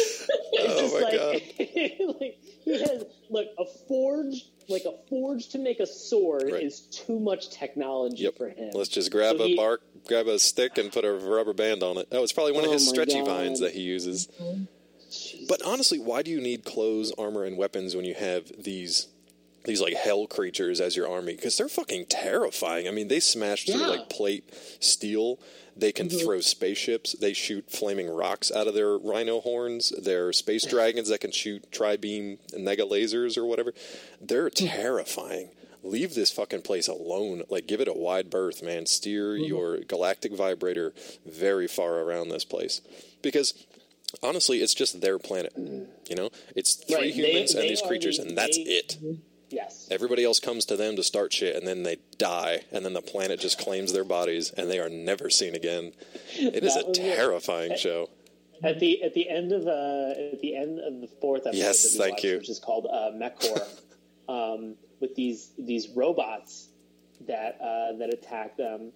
urge to make a sword Right. is too much technology for him. Let's just grab So grab a stick and put a rubber band on it. Oh, it's probably one of his my stretchy God. vines that he uses. Jesus. But honestly, why do you need clothes, armor, and weapons when you have these like hell creatures as your army? Because they're fucking terrifying. I mean, they smash through like plate steel. They can throw spaceships. They shoot flaming rocks out of their rhino horns. They're space dragons that can shoot tri-beam nega lasers or whatever. They're terrifying. Leave this fucking place alone. Like, give it a wide berth, man. Steer your galactic vibrator very far around this place. Because, honestly, it's just their planet. You know? It's three humans and these creatures, and that's it. Yes. Everybody else comes to them to start shit, and then they die, and then the planet just claims their bodies, and they are never seen again. It is a terrifying show. At the end of the fourth episode, Yes, that we thank watched, you. which is called Mechor, with these robots that attack them.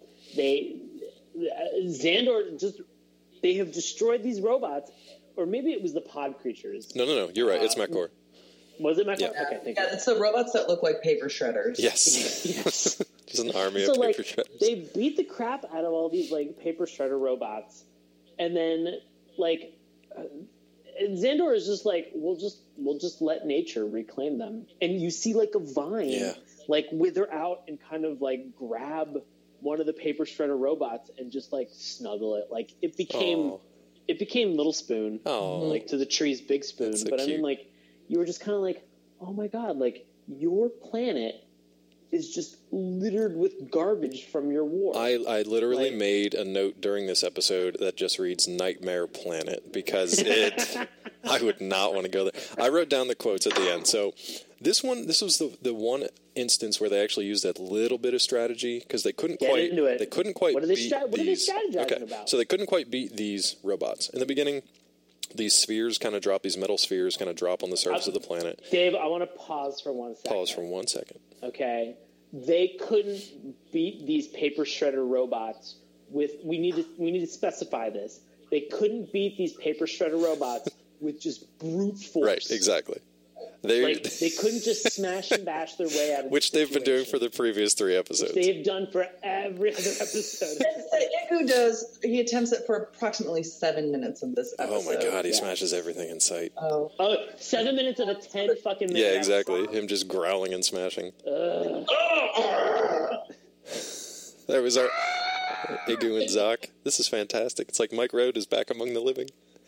Xandor they have destroyed these robots, or maybe it was the pod creatures. No, you're right. It's Mechor. Was it Mechor? Yeah. Okay, thank you. It's the robots that look like paper shredders. Yes. Yes. Just an army So of like paper shredders. they beat the crap out of all these like paper shredder robots, and then like Xandor is just like we'll just let nature reclaim them, and you see like a vine like wither out and kind of like grab one of the paper shredder robots and just like snuggle it. Like it became Little Spoon, like to the tree's Big Spoon. So but I mean, cute. like you were just kind of like, oh my god, like your planet is just littered with garbage from your war. I literally made a note during this episode that just reads Nightmare Planet because I would not want to go there. I wrote down the quotes at the end. So this was the one instance where they actually used a little bit of strategy because they couldn't quite into it. They couldn't quite What are they beat what are they these. strategizing about? So they couldn't quite beat these robots. In the beginning, these spheres kind of drop, these metal spheres kind of drop on the surface of the planet. Dave, I want to pause for 1 second. Pause for 1 second. Okay, they couldn't beat these paper shredder robots with. We need to specify this. They couldn't beat these paper shredder robots with just brute force. Right, exactly. They couldn't just smash and bash their way out of which the they've been doing for the previous 3 episodes. They've done for every other episode. Igu he attempts it for approximately 7 minutes of this episode. Oh my god, he smashes everything in sight. Oh. 7 minutes of a 10 fucking minute. Yeah, exactly. Him just growling and smashing. There was our Igu and Zoc. This is fantastic. It's like Mike Road is back among the living.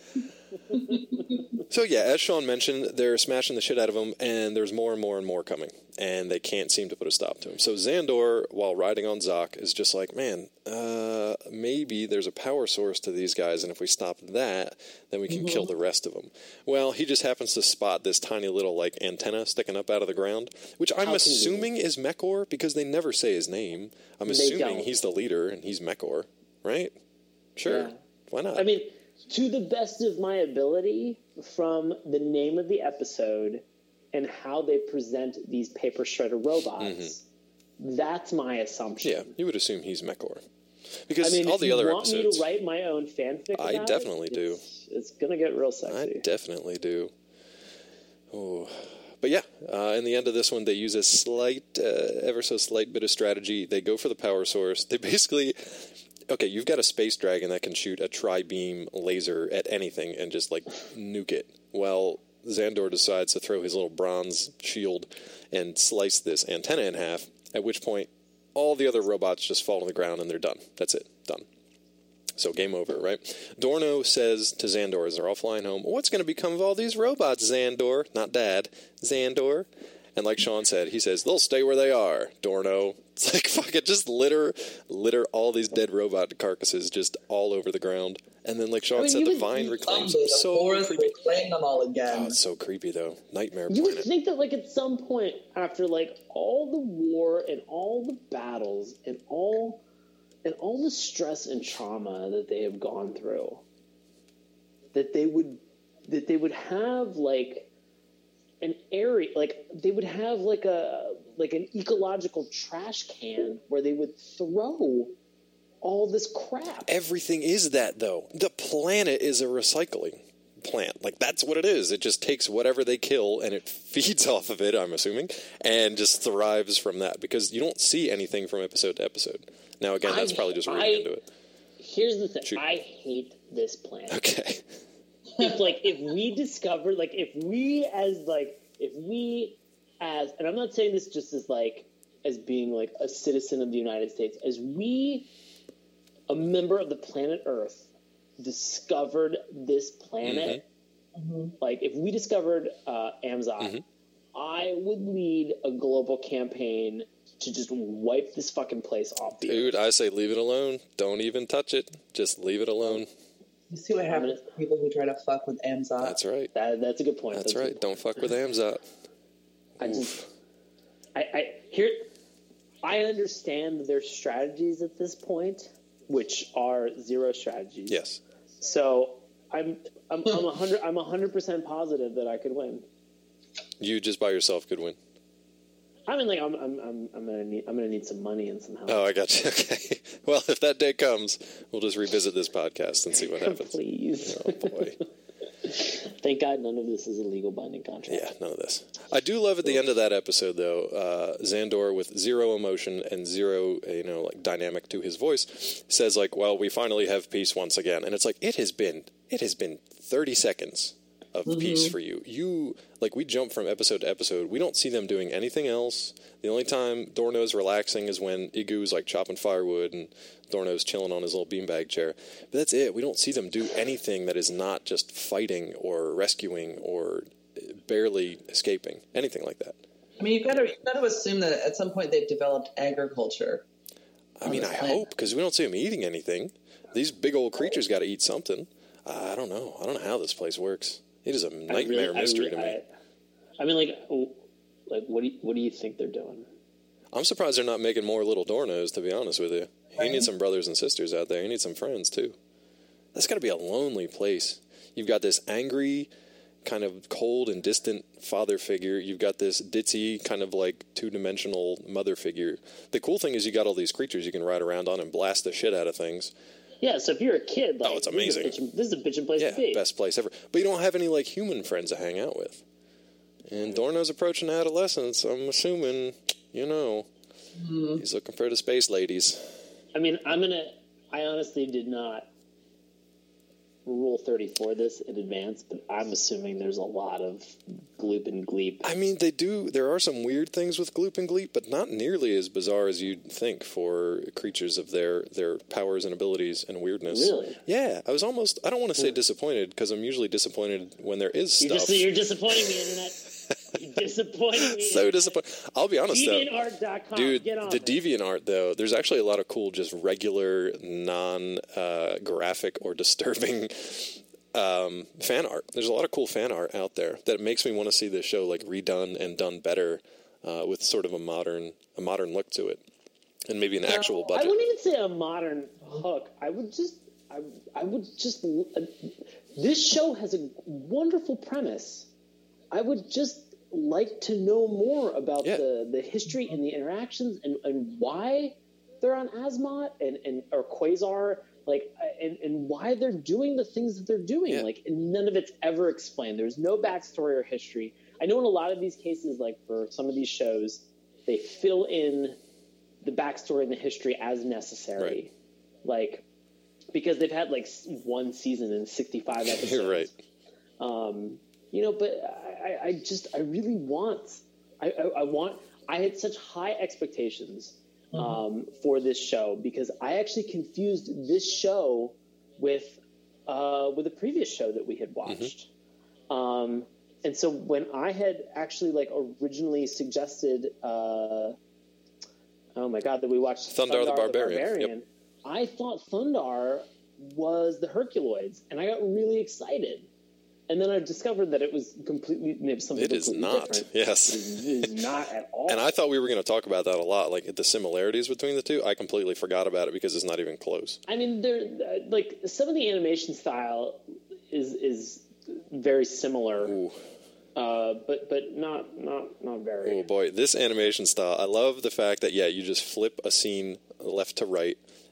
So yeah, as Sean mentioned, they're smashing the shit out of him, and there's more and more and more coming, and they can't seem to put a stop to him. So Xandor, while riding on Zoc, is just like, man, maybe there's a power source to these guys, and if we stop that, then we can kill the rest of them. Well, he just happens to spot this tiny little like antenna sticking up out of the ground, which I'm assuming is Mechor, because they never say his name. I'm assuming he's the leader, and he's Mechor, right? Sure. Yeah. Why not? I mean, to the best of my ability, from the name of the episode and how they present these paper shredder robots, that's my assumption. Yeah, you would assume he's Mechor. Because I mean, all the other episodes, episodes... want me to write my own fanfic about I definitely do. It's going to get real sexy. I definitely do. Oh, but yeah, in the end of this one, they use a slight, ever so slight bit of strategy. They go for the power source. They basically... Okay, you've got a space dragon that can shoot a tri-beam laser at anything and just, like, nuke it. Well, Xandor decides to throw his little bronze shield and slice this antenna in half, at which point all the other robots just fall to the ground and they're done. That's it. Done. So game over, right? Dorno says to Xandor as they're all flying home, what's going to become of all these robots, Xandor? Not Dad. Xandor. And like Sean said, he says, they'll stay where they are, Dorno. It's like, fuck it, just litter all these dead robot carcasses just all over the ground. And then, like Sean said, the vine reclaims them. So creepy. Reclaim them all again. Oh, it's so creepy, though. Nightmare You would Planet. think that, like, at some point, after, like, all the war and all the battles and all the stress and trauma that they have gone through, that they would have, like, an area, like they would have like an ecological trash can where they would throw all this crap. Everything is that, though. The planet is a recycling. plant. Like, that's what it is. It just takes whatever they kill and it feeds off of it, I'm assuming, and just thrives from that, because you don't see anything from episode to episode. Now, again, that's probably just reading into it. Here's the thing. Shoot. I hate this plant. Okay. If we discover, and I'm not saying this just as being like a citizen of the United States, as we, a member of the planet Earth, discovered this planet, like if we discovered Amzat, I would lead a global campaign to just wipe this fucking place off the Dude, earth. I say leave it alone. Don't even touch it. Just leave it alone. You see what happens to people who try to fuck with Amzat? That's right. That's a good point. That's right. Don't fuck with Amzat. I understand their strategies at this point, which are zero strategies. Yes. So I'm 100% positive that I could win. You just by yourself could win. I mean, like I'm gonna need some money and some help. Oh, I got you. Okay. Well, if that day comes, we'll just revisit this podcast and see what happens. Please. Oh boy. Thank God none of this is a legal binding contract. Yeah, none of this. I do love at the end of that episode, though, Xandor with zero emotion and zero, dynamic to his voice, says like, "Well, we finally have peace once again," and it's like it has been 30 seconds of peace for you. We jump from episode to episode. We don't see them doing anything else. The only time Dorno's relaxing is when Iggoo's like chopping firewood and Dorno's chilling on his little beanbag chair. But that's it. We don't see them do anything that is not just fighting or rescuing or barely escaping. Anything like that. I mean, you've got to assume that at some point they've developed agriculture. I mean, I hope, because we don't see them eating anything. These big old creatures got to eat something. I don't know. I don't know how this place works. It is a nightmare mystery to me. What do you think they're doing? I'm surprised they're not making more little Dornos, to be honest with you. He needs some brothers and sisters out there. He needs some friends, too. That's got to be a lonely place. You've got this angry, kind of cold and distant father figure. You've got this ditzy, kind of like two-dimensional mother figure. The cool thing is you got all these creatures you can ride around on and blast the shit out of things. Yeah, so if you're a kid, it's amazing. This is a bitchin' place to be. Best place ever. But you don't have any human friends to hang out with. And Dorno's approaching adolescence. I'm assuming, he's looking for the space ladies. I mean, I honestly did not Rule 30 for this in advance, but I'm assuming there's a lot of gloop and gleep. I mean, there are some weird things with gloop and gleep, but not nearly as bizarre as you'd think for creatures of their powers and abilities and weirdness. Really? Yeah, I was almost, I don't want to say disappointed, because I'm usually disappointed when there is stuff. You're disappointing me, Internet. You're disappointing me. So disappointed. I'll be honest, DeviantArt.com. Dude, get on the it. DeviantArt, though, there's actually a lot of cool, just regular, non-graphic or disturbing fan art. There's a lot of cool fan art out there that makes me want to see this show redone and done better with sort of a modern look to it, and maybe an actual budget. I wouldn't even say a modern hook. I would just. This show has a wonderful premise. I would just like to know more about the history and the interactions and why they're on Asmot or Quasar, and why they're doing the things that they're doing. Yeah. And none of it's ever explained. There's no backstory or history. I know in a lot of these cases, for some of these shows, they fill in the backstory and the history as necessary. Right. Because they've had one season and 65 episodes. You're right. But I really want, I had such high expectations for this show, because I actually confused this show with a previous show that we had watched. And so when I had actually originally suggested, oh my God, that we watched Thundar the Barbarian. Yep. I thought Thundar was the Herculoids, and I got really excited. And then I discovered that it was something It is not. different. Yes. It is not at all. And I thought we were going to talk about that a lot, the similarities between the two. I completely forgot about it because it's not even close. I mean, some of the animation style is very similar. Ooh. But not very. Oh boy, this animation style, I love the fact that you just flip a scene left to right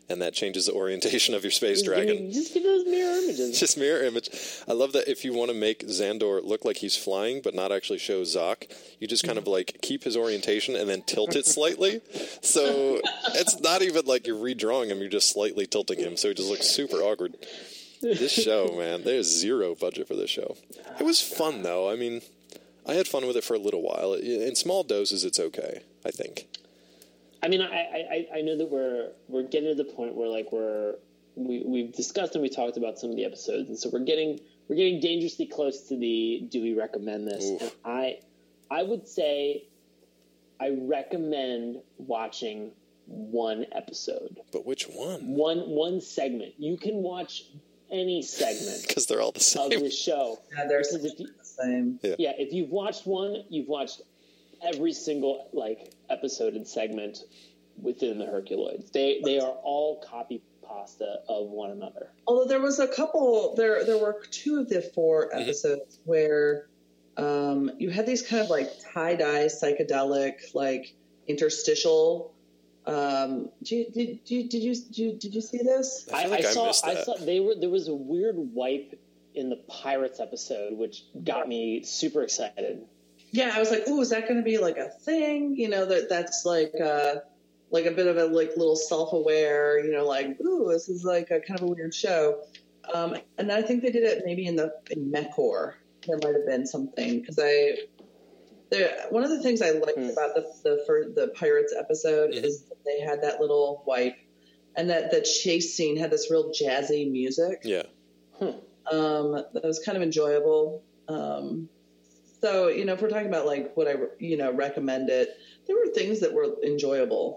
and that changes the orientation of your space dragon. Just give those mirror images. Just mirror image. I love that if you want to make Xandor look like he's flying but not actually show Zoc, you just kind of like keep his orientation and then tilt it slightly. So it's not even like you're redrawing him, you're just slightly tilting him, so he just looks super awkward. This show, man, there's zero budget for this show. It was fun, though. I mean, I had fun with it for a little while. In small doses, it's okay, I think. I mean, I know that we're getting to the point where like we've discussed and we talked about some of the episodes, and so we're getting dangerously close to the do we recommend this? Oof. And I would say I recommend watching one episode. But which one? One segment. You can watch any segment Because they're all the same. of the show. Yeah, they're Because the same. yeah, if you've watched one, you've watched every single like episode and segment within the Herculoids. They are all copy pasta of one another. Although there was a couple, there were 2 of the 4 episodes where you had these kind of like tie-dye psychedelic like interstitial. Did you see this? I feel like I missed that. I saw there was a weird wipe in the Pirates episode, which got me super excited. Yeah, I was like, "Ooh, is that going to be like a thing? You know, that's like a bit of a like little self-aware. You know, like, ooh, this is like a kind of a weird show." And I think they did it maybe in Mechor. There might have been something because one of the things I liked about the Pirates episode is that they had that little wipe, and that the chase scene had this real jazzy music. Yeah. That was kind of enjoyable. So, you know, if we're talking about like what I, you know, recommend it, there were things that were enjoyable.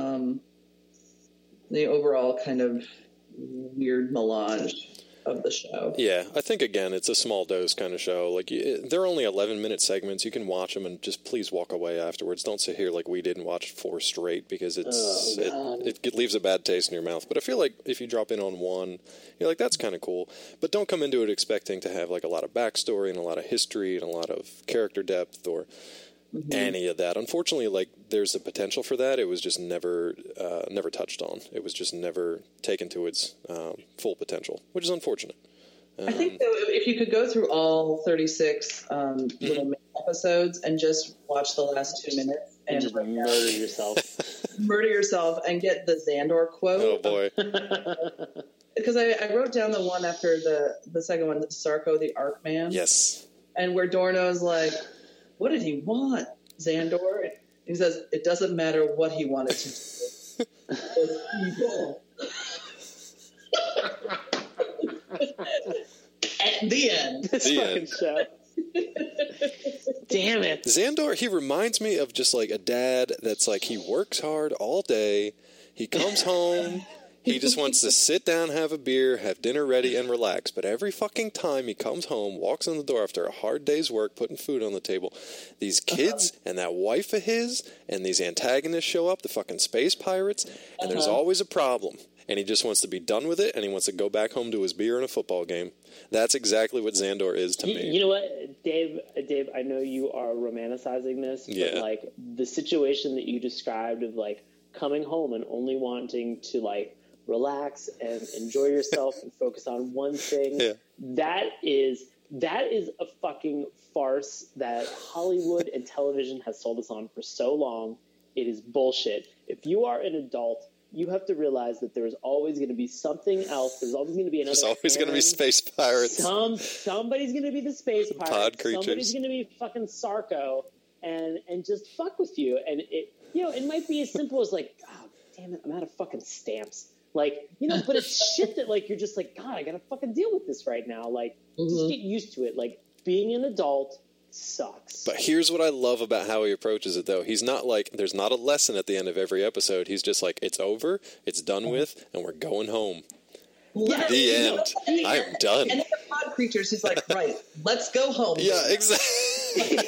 The overall kind of weird melange of the show. Yeah, I think, again, it's a small dose kind of show. Like, they're only 11-minute segments. You can watch them and just please walk away afterwards. Don't sit here like we did and watch 4 straight because it leaves a bad taste in your mouth. But I feel like if you drop in on one, you're like, that's kind of cool. But don't come into it expecting to have like a lot of backstory and a lot of history and a lot of character depth or any of that. Unfortunately, like, there's the potential for that. It was just never touched on. It was just never taken to its full potential, which is unfortunate. I think that if you could go through all 36 little episodes and just watch the last 2 minutes and just murder yourself, and get the Xandor quote. Oh boy! Because I wrote down the one after the second one, Sarko the Arkman. Yes. And where Dorno's like, what did he want, Xandor? He says, it doesn't matter what he wanted to do. People. At the end. This fucking show. Damn it. Xandor, he reminds me of just like a dad that's like, he works hard all day, he comes home, he just wants to sit down, have a beer, have dinner ready, and relax. But every fucking time he comes home, walks in the door after a hard day's work, putting food on the table, these kids and that wife of his and these antagonists show up, the fucking space pirates, and there's always a problem. And he just wants to be done with it, and he wants to go back home to his beer and a football game. That's exactly what Xandor is to me. You know what, Dave, I know you are romanticizing this, but like the situation that you described of like coming home and only wanting to like relax and enjoy yourself and focus on one thing, that is a fucking farce that Hollywood and television has sold us on for so long. It is bullshit. If you are an adult, you have to realize that there's always going to be something else. There's always going to be another. There's always going to be space pirates. Somebody's going to be the space pirate. Pod creatures. Somebody's going to be fucking Sarko and just fuck with you. And it might be as simple as like, oh, damn it, I'm out of fucking stamps. Like, but it's shit that like you're just like, God, I got to fucking deal with this right now. Like, just get used to it. Like, being an adult sucks. But here's what I love about how he approaches it, though. He's not like, there's not a lesson at the end of every episode. He's just like, it's over, it's done with, and we're going home. The end. I am done. And the pod creatures, he's like, right, let's go home. Yeah, exactly.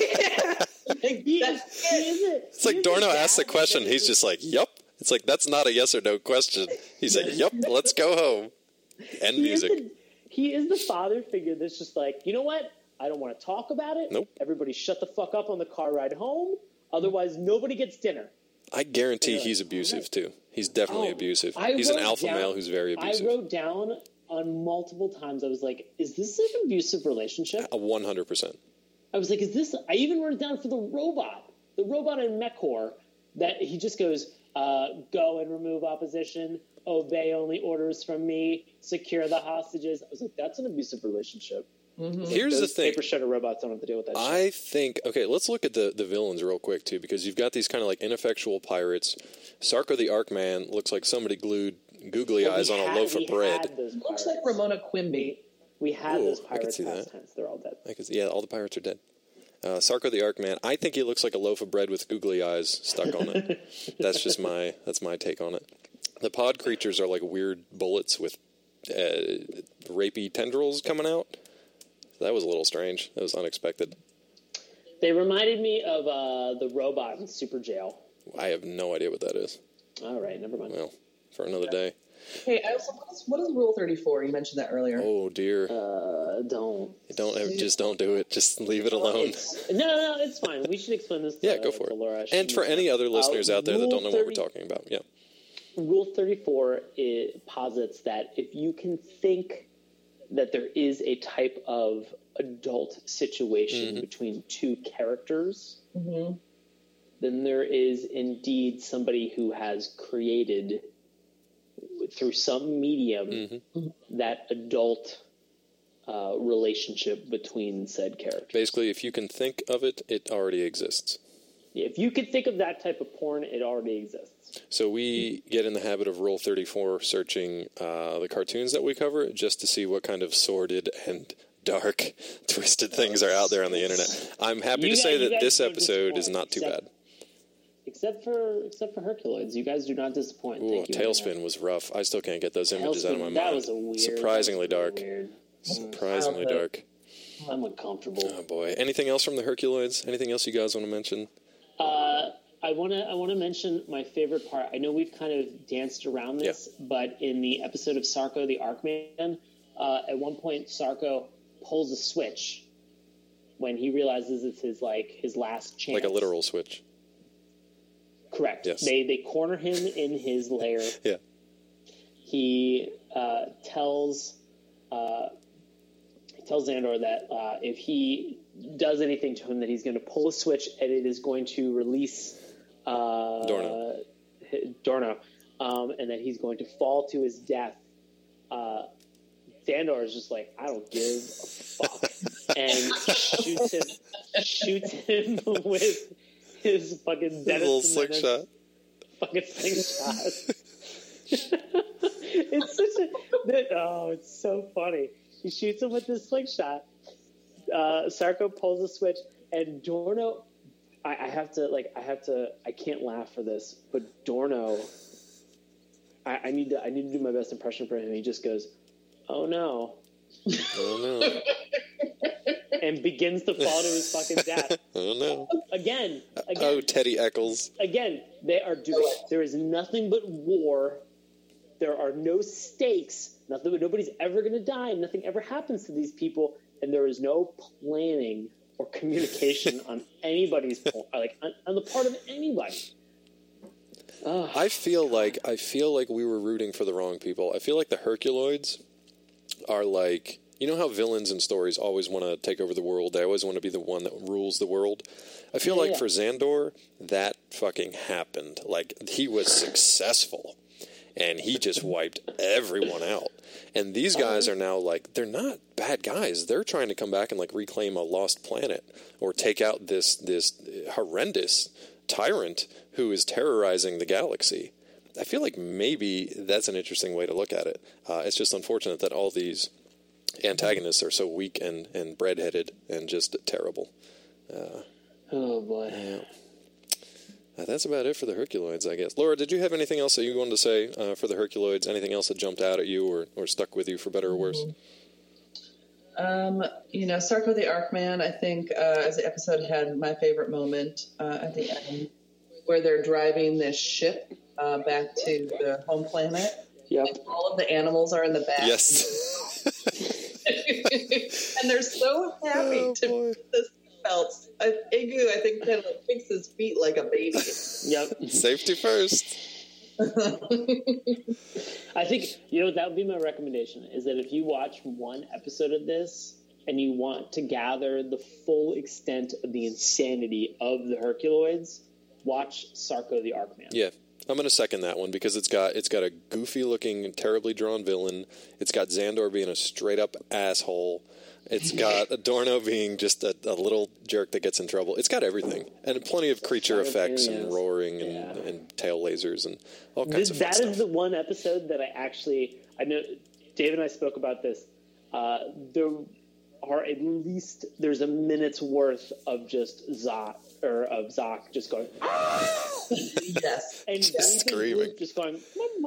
It's like Dorno asks a question, he's just like, yup. It's like, that's not a yes or no question. He's like, yup, let's go home. End music. He is the father figure that's just like, you know what? I don't want to talk about it. Nope. Everybody shut the fuck up on the car ride home. Otherwise, nobody gets dinner. I guarantee he's abusive, too. He's definitely abusive. He's an alpha male who's very abusive. I wrote down on multiple times, I was like, is this an abusive relationship? 100%. I was like, is this... I even wrote it down for the robot in Mechor, that he just goes, go and remove opposition, obey only orders from me, secure the hostages. I was like, that's an abusive relationship. Mm-hmm. Here's the thing. Paper shredder robots don't have to deal with that shit. I think... Okay, let's look at the villains real quick, too, because you've got these kind of like ineffectual pirates. Sarko the Arkman looks like somebody glued googly eyes on a loaf of bread. Looks like Ramona Quimby. We had those pirates. I can see that. Tense. They're all dead. Yeah, all the pirates are dead. Sarko the Arkman, I think he looks like a loaf of bread with googly eyes stuck on it. That's my take on it. The pod creatures are like weird bullets with rapey tendrils coming out. That was a little strange. That was unexpected. They reminded me of the robot in Super Jail. I have no idea what that is. All right, never mind. Well, for another day. Hey, what is Rule 34? You mentioned that earlier. Oh, dear. Just don't do it. Just leave it alone. No, it's fine. We should explain this go for it. Laura. And for any other listeners out there that don't know what we're talking about. Yeah. Rule 34 posits that if you can think that there is a type of adult situation between two characters, then there is indeed somebody who has created through some medium that adult relationship between said characters. Basically, if you can think of it, it already exists. If you could think of that type of porn, it already exists. So we get in the habit of Rule 34 searching the cartoons that we cover just to see what kind of sordid and dark, twisted things are out there on the internet. I'm happy to say that this episode is not too bad. Except for Herculoids, you guys do not disappoint. Ooh, Tailspin was rough. I still can't get those images out of my mind. That was a weird. Surprisingly dark. Surprisingly dark. I'm uncomfortable. Oh boy. Anything else from the Herculoids? Anything else you guys want to mention? I want to mention my favorite part. I know we've kind of danced around this, but in the episode of Sarko the Arkman, at one point Sarko pulls a switch when he realizes it's his last chance. Like a literal switch. Correct. Yes. They corner him in his lair. Yeah. He tells Xandor that if he does anything to him, that he's going to pull a switch and it is going to release Dorno, and that he's going to fall to his death. Xandor is just like, I don't give a fuck, and shoots him with his fucking little slingshot. Fucking slingshot. It's so funny. He shoots him with this slingshot. Sarko pulls a switch, and Dorno. I can't laugh for this, but Dorno. I need to do my best impression for him. He just goes, "Oh no." Oh no. And begins to fall to his fucking death. Oh no. Again. Oh, Teddy Eccles. Again, they are there is nothing but war. There are no stakes. Nobody's ever going to die. Nothing ever happens to these people, and there is no planning or communication on anybody's on the part of anybody. I feel like we were rooting for the wrong people. I feel like the Herculoids are like, you know how villains in stories always want to take over the world? They always want to be the one that rules the world. I feel like for Xandor, that fucking happened. Like, he was successful, and he just wiped everyone out. And these guys are now like, they're not bad guys. They're trying to come back and like reclaim a lost planet or take out this horrendous tyrant who is terrorizing the galaxy. I feel like maybe that's an interesting way to look at it. It's just unfortunate that all these antagonists are so weak and bread-headed and just terrible. Oh, boy. Yeah. That's about it for the Herculoids, I guess. Laura, did you have anything else that you wanted to say for the Herculoids? Anything else that jumped out at you or stuck with you for better or worse? Sarko the Arkman, I think, as the episode had my favorite moment at the end, where they're driving this ship back to the home planet. Yep. And all of the animals are in the back. Yes. And they're so happy to put the seatbelts. Igu, I think, kind of kicks his feet like a baby. Yep. Safety first. I think, that would be my recommendation, is that if you watch one episode of this and you want to gather the full extent of the insanity of the Herculoids, watch Sarko the Arkman. Yeah. I'm going to second that one because it's got a goofy-looking, terribly drawn villain. It's got Xandor being a straight-up asshole. It's got Adorno being just a little jerk that gets in trouble. It's got everything. And plenty of creature effects and roaring and tail lasers and all kinds of fun stuff. That is the one episode that I know Dave and I spoke about this. There are at least, there's a minute's worth of just Zok just going, yes. And just screaming. Just going,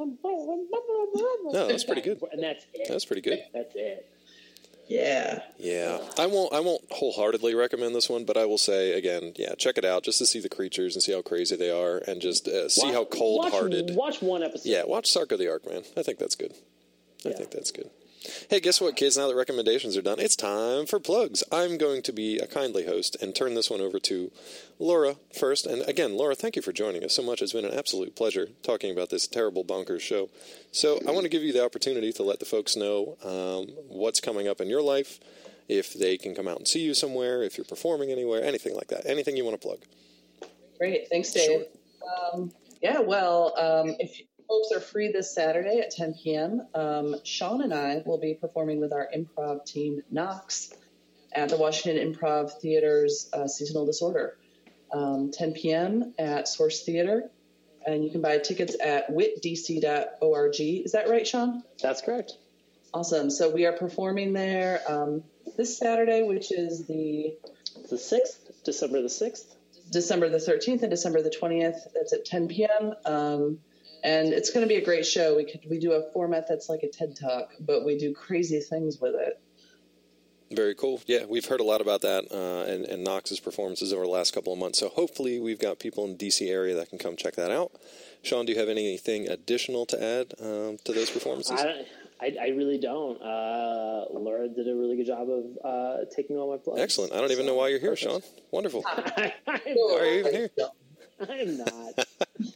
no, that's pretty good. And that's it. That's pretty good. That's it. Yeah. Yeah. I won't wholeheartedly recommend this one, but I will say again, check it out just to see the creatures and see how crazy they are and just see how cold-hearted. Watch one episode. Yeah, watch Sarko the Arkman. I think that's good. I think that's good. Hey, guess what, kids? Now that recommendations are done, it's time for plugs. I'm going to be a kindly host and turn this one over to Laura first. And again, Laura, thank you for joining us so much. It's been an absolute pleasure talking about this terrible bonkers show. So I want to give you the opportunity to let the folks know what's coming up in your life, if they can come out and see you somewhere, if you're performing anywhere, anything like that. Anything you want to plug. Great. Thanks, Dave. Sure. If folks are free this Saturday at 10 p.m., Sean and I will be performing with our improv team, Knox, at the Washington Improv Theater's Seasonal Disorder. 10 p.m. at Source Theater. And you can buy tickets at witdc.org. Is that right, Sean? That's correct. Awesome. So we are performing there this Saturday, which is the 6th, December the 6th. December the 13th and December the 20th. That's at 10 p.m. And it's going to be a great show. We do a format that's like a TED Talk, but we do crazy things with it. Very cool. Yeah, we've heard a lot about that and Knox's performances over the last couple of months. So hopefully we've got people in the D.C. area that can come check that out. Sean, do you have anything additional to add to those performances? I really don't. Laura did a really good job of taking all my plugs. Excellent. I don't even know why you're here, Sean. Wonderful. Why are you even here? I'm not.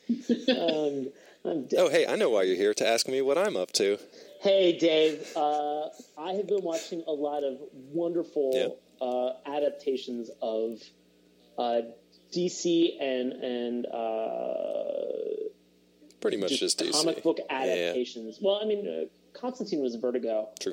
Oh, hey, I know why you're here, to ask me what I'm up to. Hey, Dave. I have been watching a lot of wonderful adaptations of DC and pretty much just DC. Comic book adaptations. Yeah. Well, I mean, Constantine was Vertigo. True.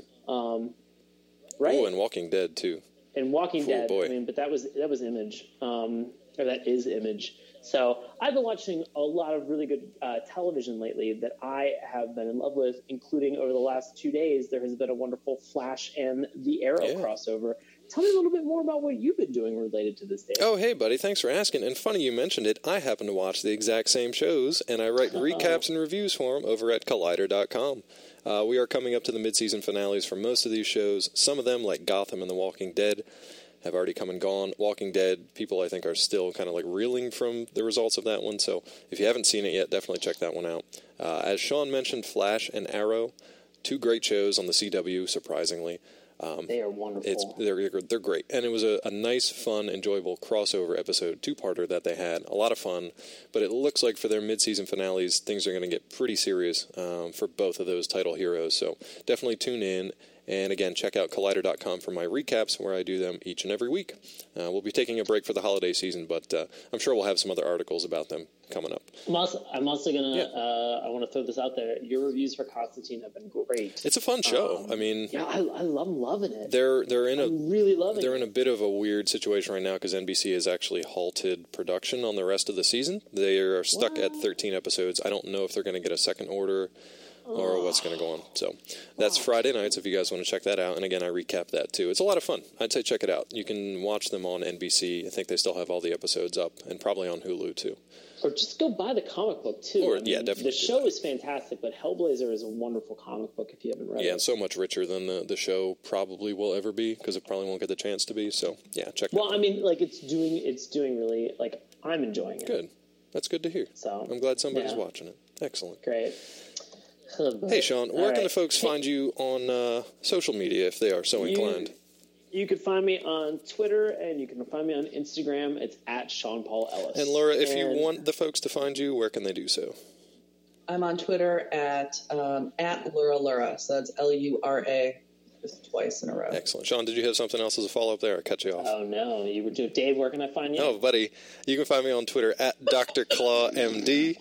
Right? Oh, and Walking Dead, too. And Walking Dead. Boy. I mean, but that was Image. Or that is Image. So I've been watching a lot of really good television lately that I have been in love with, including over the last 2 days, there has been a wonderful Flash and the Arrow crossover. Tell me a little bit more about what you've been doing related to this, Dave. Oh, hey, buddy. Thanks for asking. And funny you mentioned it. I happen to watch the exact same shows, and I write recaps and reviews for them over at Collider.com. We are coming up to the mid-season finales for most of these shows. Some of them, like Gotham and The Walking Dead, have already come and gone. Walking Dead, people I think are still kind of like reeling from the results of that one. So if you haven't seen it yet, definitely check that one out. As Sean mentioned, Flash and Arrow, two great shows on the CW, surprisingly. They are wonderful. They're great. And it was a nice, fun, enjoyable crossover episode, two-parter that they had. A lot of fun. But it looks like for their mid-season finales, things are going to get pretty serious for both of those title heroes. So definitely tune in. And again, check out Collider.com for my recaps, where I do them each and every week. We'll be taking a break for the holiday season, but I'm sure we'll have some other articles about them coming up. I'm also going to, I want to throw this out there. Your reviews for Constantine have been great. It's a fun show. I mean, yeah, I'm loving it. I'm really loving it. They're in a bit of a weird situation right now because NBC has actually halted production on the rest of the season. They are stuck at 13 episodes. I don't know if they're going to get a second order or what's going to go on. So that's Friday nights if you guys want to check that out. And again, I recap that too. It's a lot of fun. I'd say check it out. You can watch them on NBC. I think they still have all the episodes up, and probably on Hulu too. Or just go buy the comic book too. Definitely. The show is fantastic, but Hellblazer is a wonderful comic book if you haven't read it. Yeah, and so much richer than the show probably will ever be, because it probably won't get the chance to be. So yeah, check it out. Well, I mean, like it's doing really, like, I'm enjoying it. Good. That's good to hear. So I'm glad somebody's watching it. Excellent. Great. Hey, Sean, where can the folks find you on social media if they are so inclined? You can find me on Twitter, and you can find me on Instagram. It's at Sean Paul Ellis. And Laura, if you want the folks to find you, where can they do so? I'm on Twitter at Lura Lura. So that's Lura, just twice in a row. Excellent. Sean, did you have something else as a follow-up there? I cut you off. Oh, no. You were doing, Dave, where can I find you? Oh, buddy. You can find me on Twitter at Dr. Claw MD.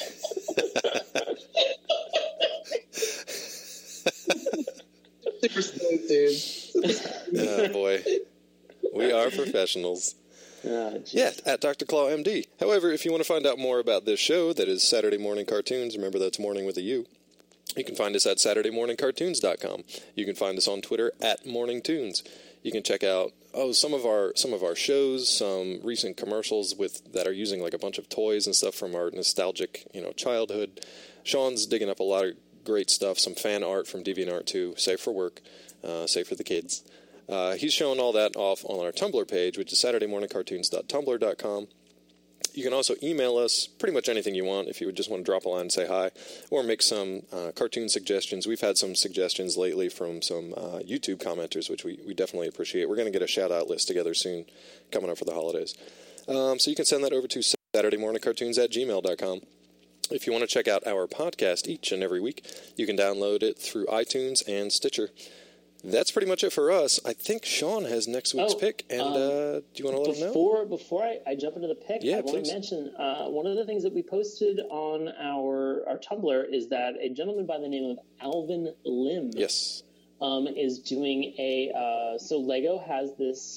Super smooth, dude. Oh, boy. We are professionals. Yeah, at Dr. Claw MD. However, if you want to find out more about this show, that is Saturday Morning Cartoons, remember that's morning with a U, you can find us at SaturdayMorningCartoons.com. You can find us on Twitter at MorningTunes. You can check out some of our shows, some recent commercials that are using like a bunch of toys and stuff from our nostalgic, childhood. Sean's digging up a lot of great stuff, some fan art from DeviantArt too, safe for work, safe for the kids. He's showing all that off on our Tumblr page, which is SaturdayMorningCartoons.tumblr.com. You can also email us pretty much anything you want if you would just want to drop a line and say hi, or make some cartoon suggestions. We've had some suggestions lately from some YouTube commenters, which we definitely appreciate. We're going to get a shout-out list together soon, coming up for the holidays. So you can send that over to SaturdayMorningCartoons@gmail.com. If you want to check out our podcast each and every week, you can download it through iTunes and Stitcher. That's pretty much it for us. I think Sean has next week's pick, and do you want to let him know? Before I jump into the pick, I want to mention one of the things that we posted on our Tumblr is that a gentleman by the name of Alvin Lim is doing so Lego has this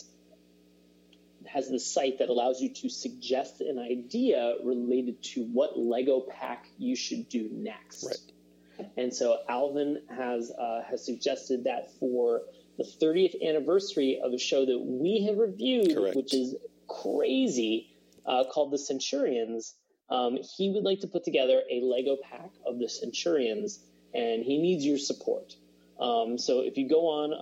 site that allows you to suggest an idea related to what Lego pack you should do next. Right. And so Alvin has suggested that for the 30th anniversary of a show that we have reviewed, which is crazy, called The Centurions, he would like to put together a Lego pack of the Centurions, and he needs your support. So if you go on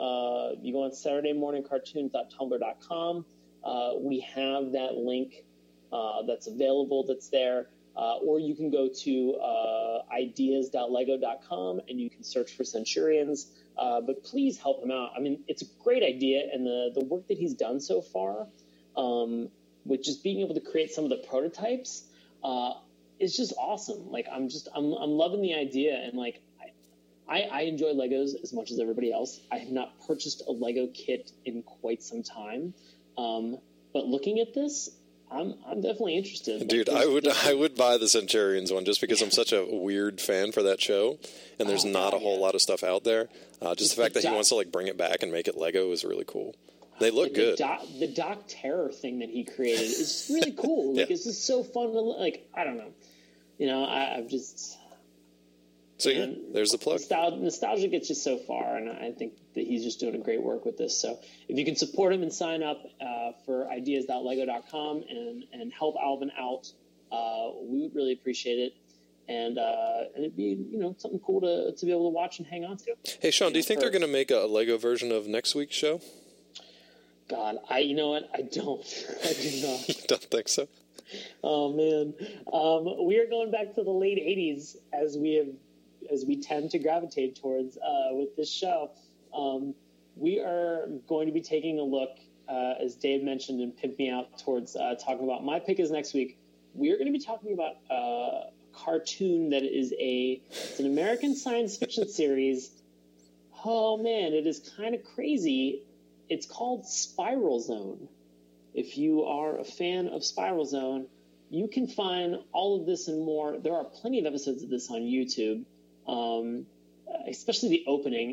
SaturdayMorningCartoons.tumblr.com, we have that link that's available, that's there. Or you can go to ideas.lego.com and you can search for Centurions. But please help him out. I mean, it's a great idea, and the work that he's done so far, with just being able to create some of the prototypes, is just awesome. Like I'm loving the idea, and like I enjoy Legos as much as everybody else. I have not purchased a Lego kit in quite some time, but looking at this, I'm definitely interested. Dude, I would buy the Centurions one just because I'm such a weird fan for that show, and there's not a whole lot of stuff out there. Just the fact that he wants to like bring it back and make it Lego is really cool. They look good. The Doc Terror thing that he created is really cool. Like it's just so fun to like. I don't know. I've just. So yeah, there's the plug. Nostalgia gets you so far, and I think that he's just doing a great work with this. So if you can support him and sign up for ideas.lego.com and help Alvin out, we would really appreciate it. And it'd be something cool to be able to watch and hang on to. Hey Sean, do you think they're going to make a Lego version of next week's show? God, you know what? I don't. I do not. You don't think so? Oh man, we are going back to the late '80s as we tend to gravitate towards with this show. We are going to be taking a look, as Dave mentioned and pimped me out towards talking about my pick is next week. We are going to be talking about a cartoon that is it's an American science fiction series. Oh man, it is kind of crazy. It's called Spiral Zone. If you are a fan of Spiral Zone, you can find all of this and more. There are plenty of episodes of this on YouTube. Especially the opening.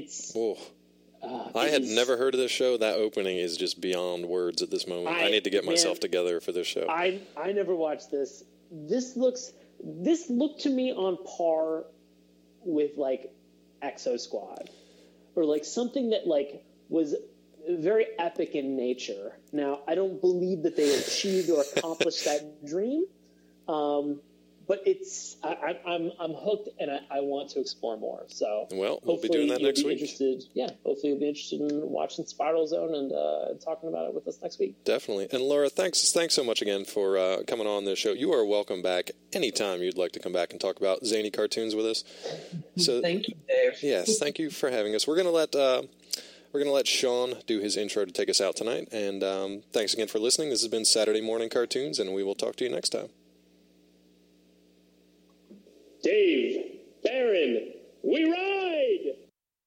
I had never heard of this show. That opening is just beyond words at this moment. I need to get myself together for this show. I never watched this. This looked to me on par with like Exo Squad, or like something that like was very epic in nature. Now I don't believe that they achieved or accomplished that dream. But I'm hooked, and I want to explore more. So we'll be doing that next week. Hopefully you'll be interested in watching Spiral Zone and talking about it with us next week. Definitely. And Laura, thanks so much again for coming on this show. You are welcome back anytime you'd like to come back and talk about zany cartoons with us. So thank you, Dave. Yes, thank you for having us. We're gonna let Sean do his intro to take us out tonight. And thanks again for listening. This has been Saturday Morning Cartoons, and we will talk to you next time. Dave, Baron, we ride!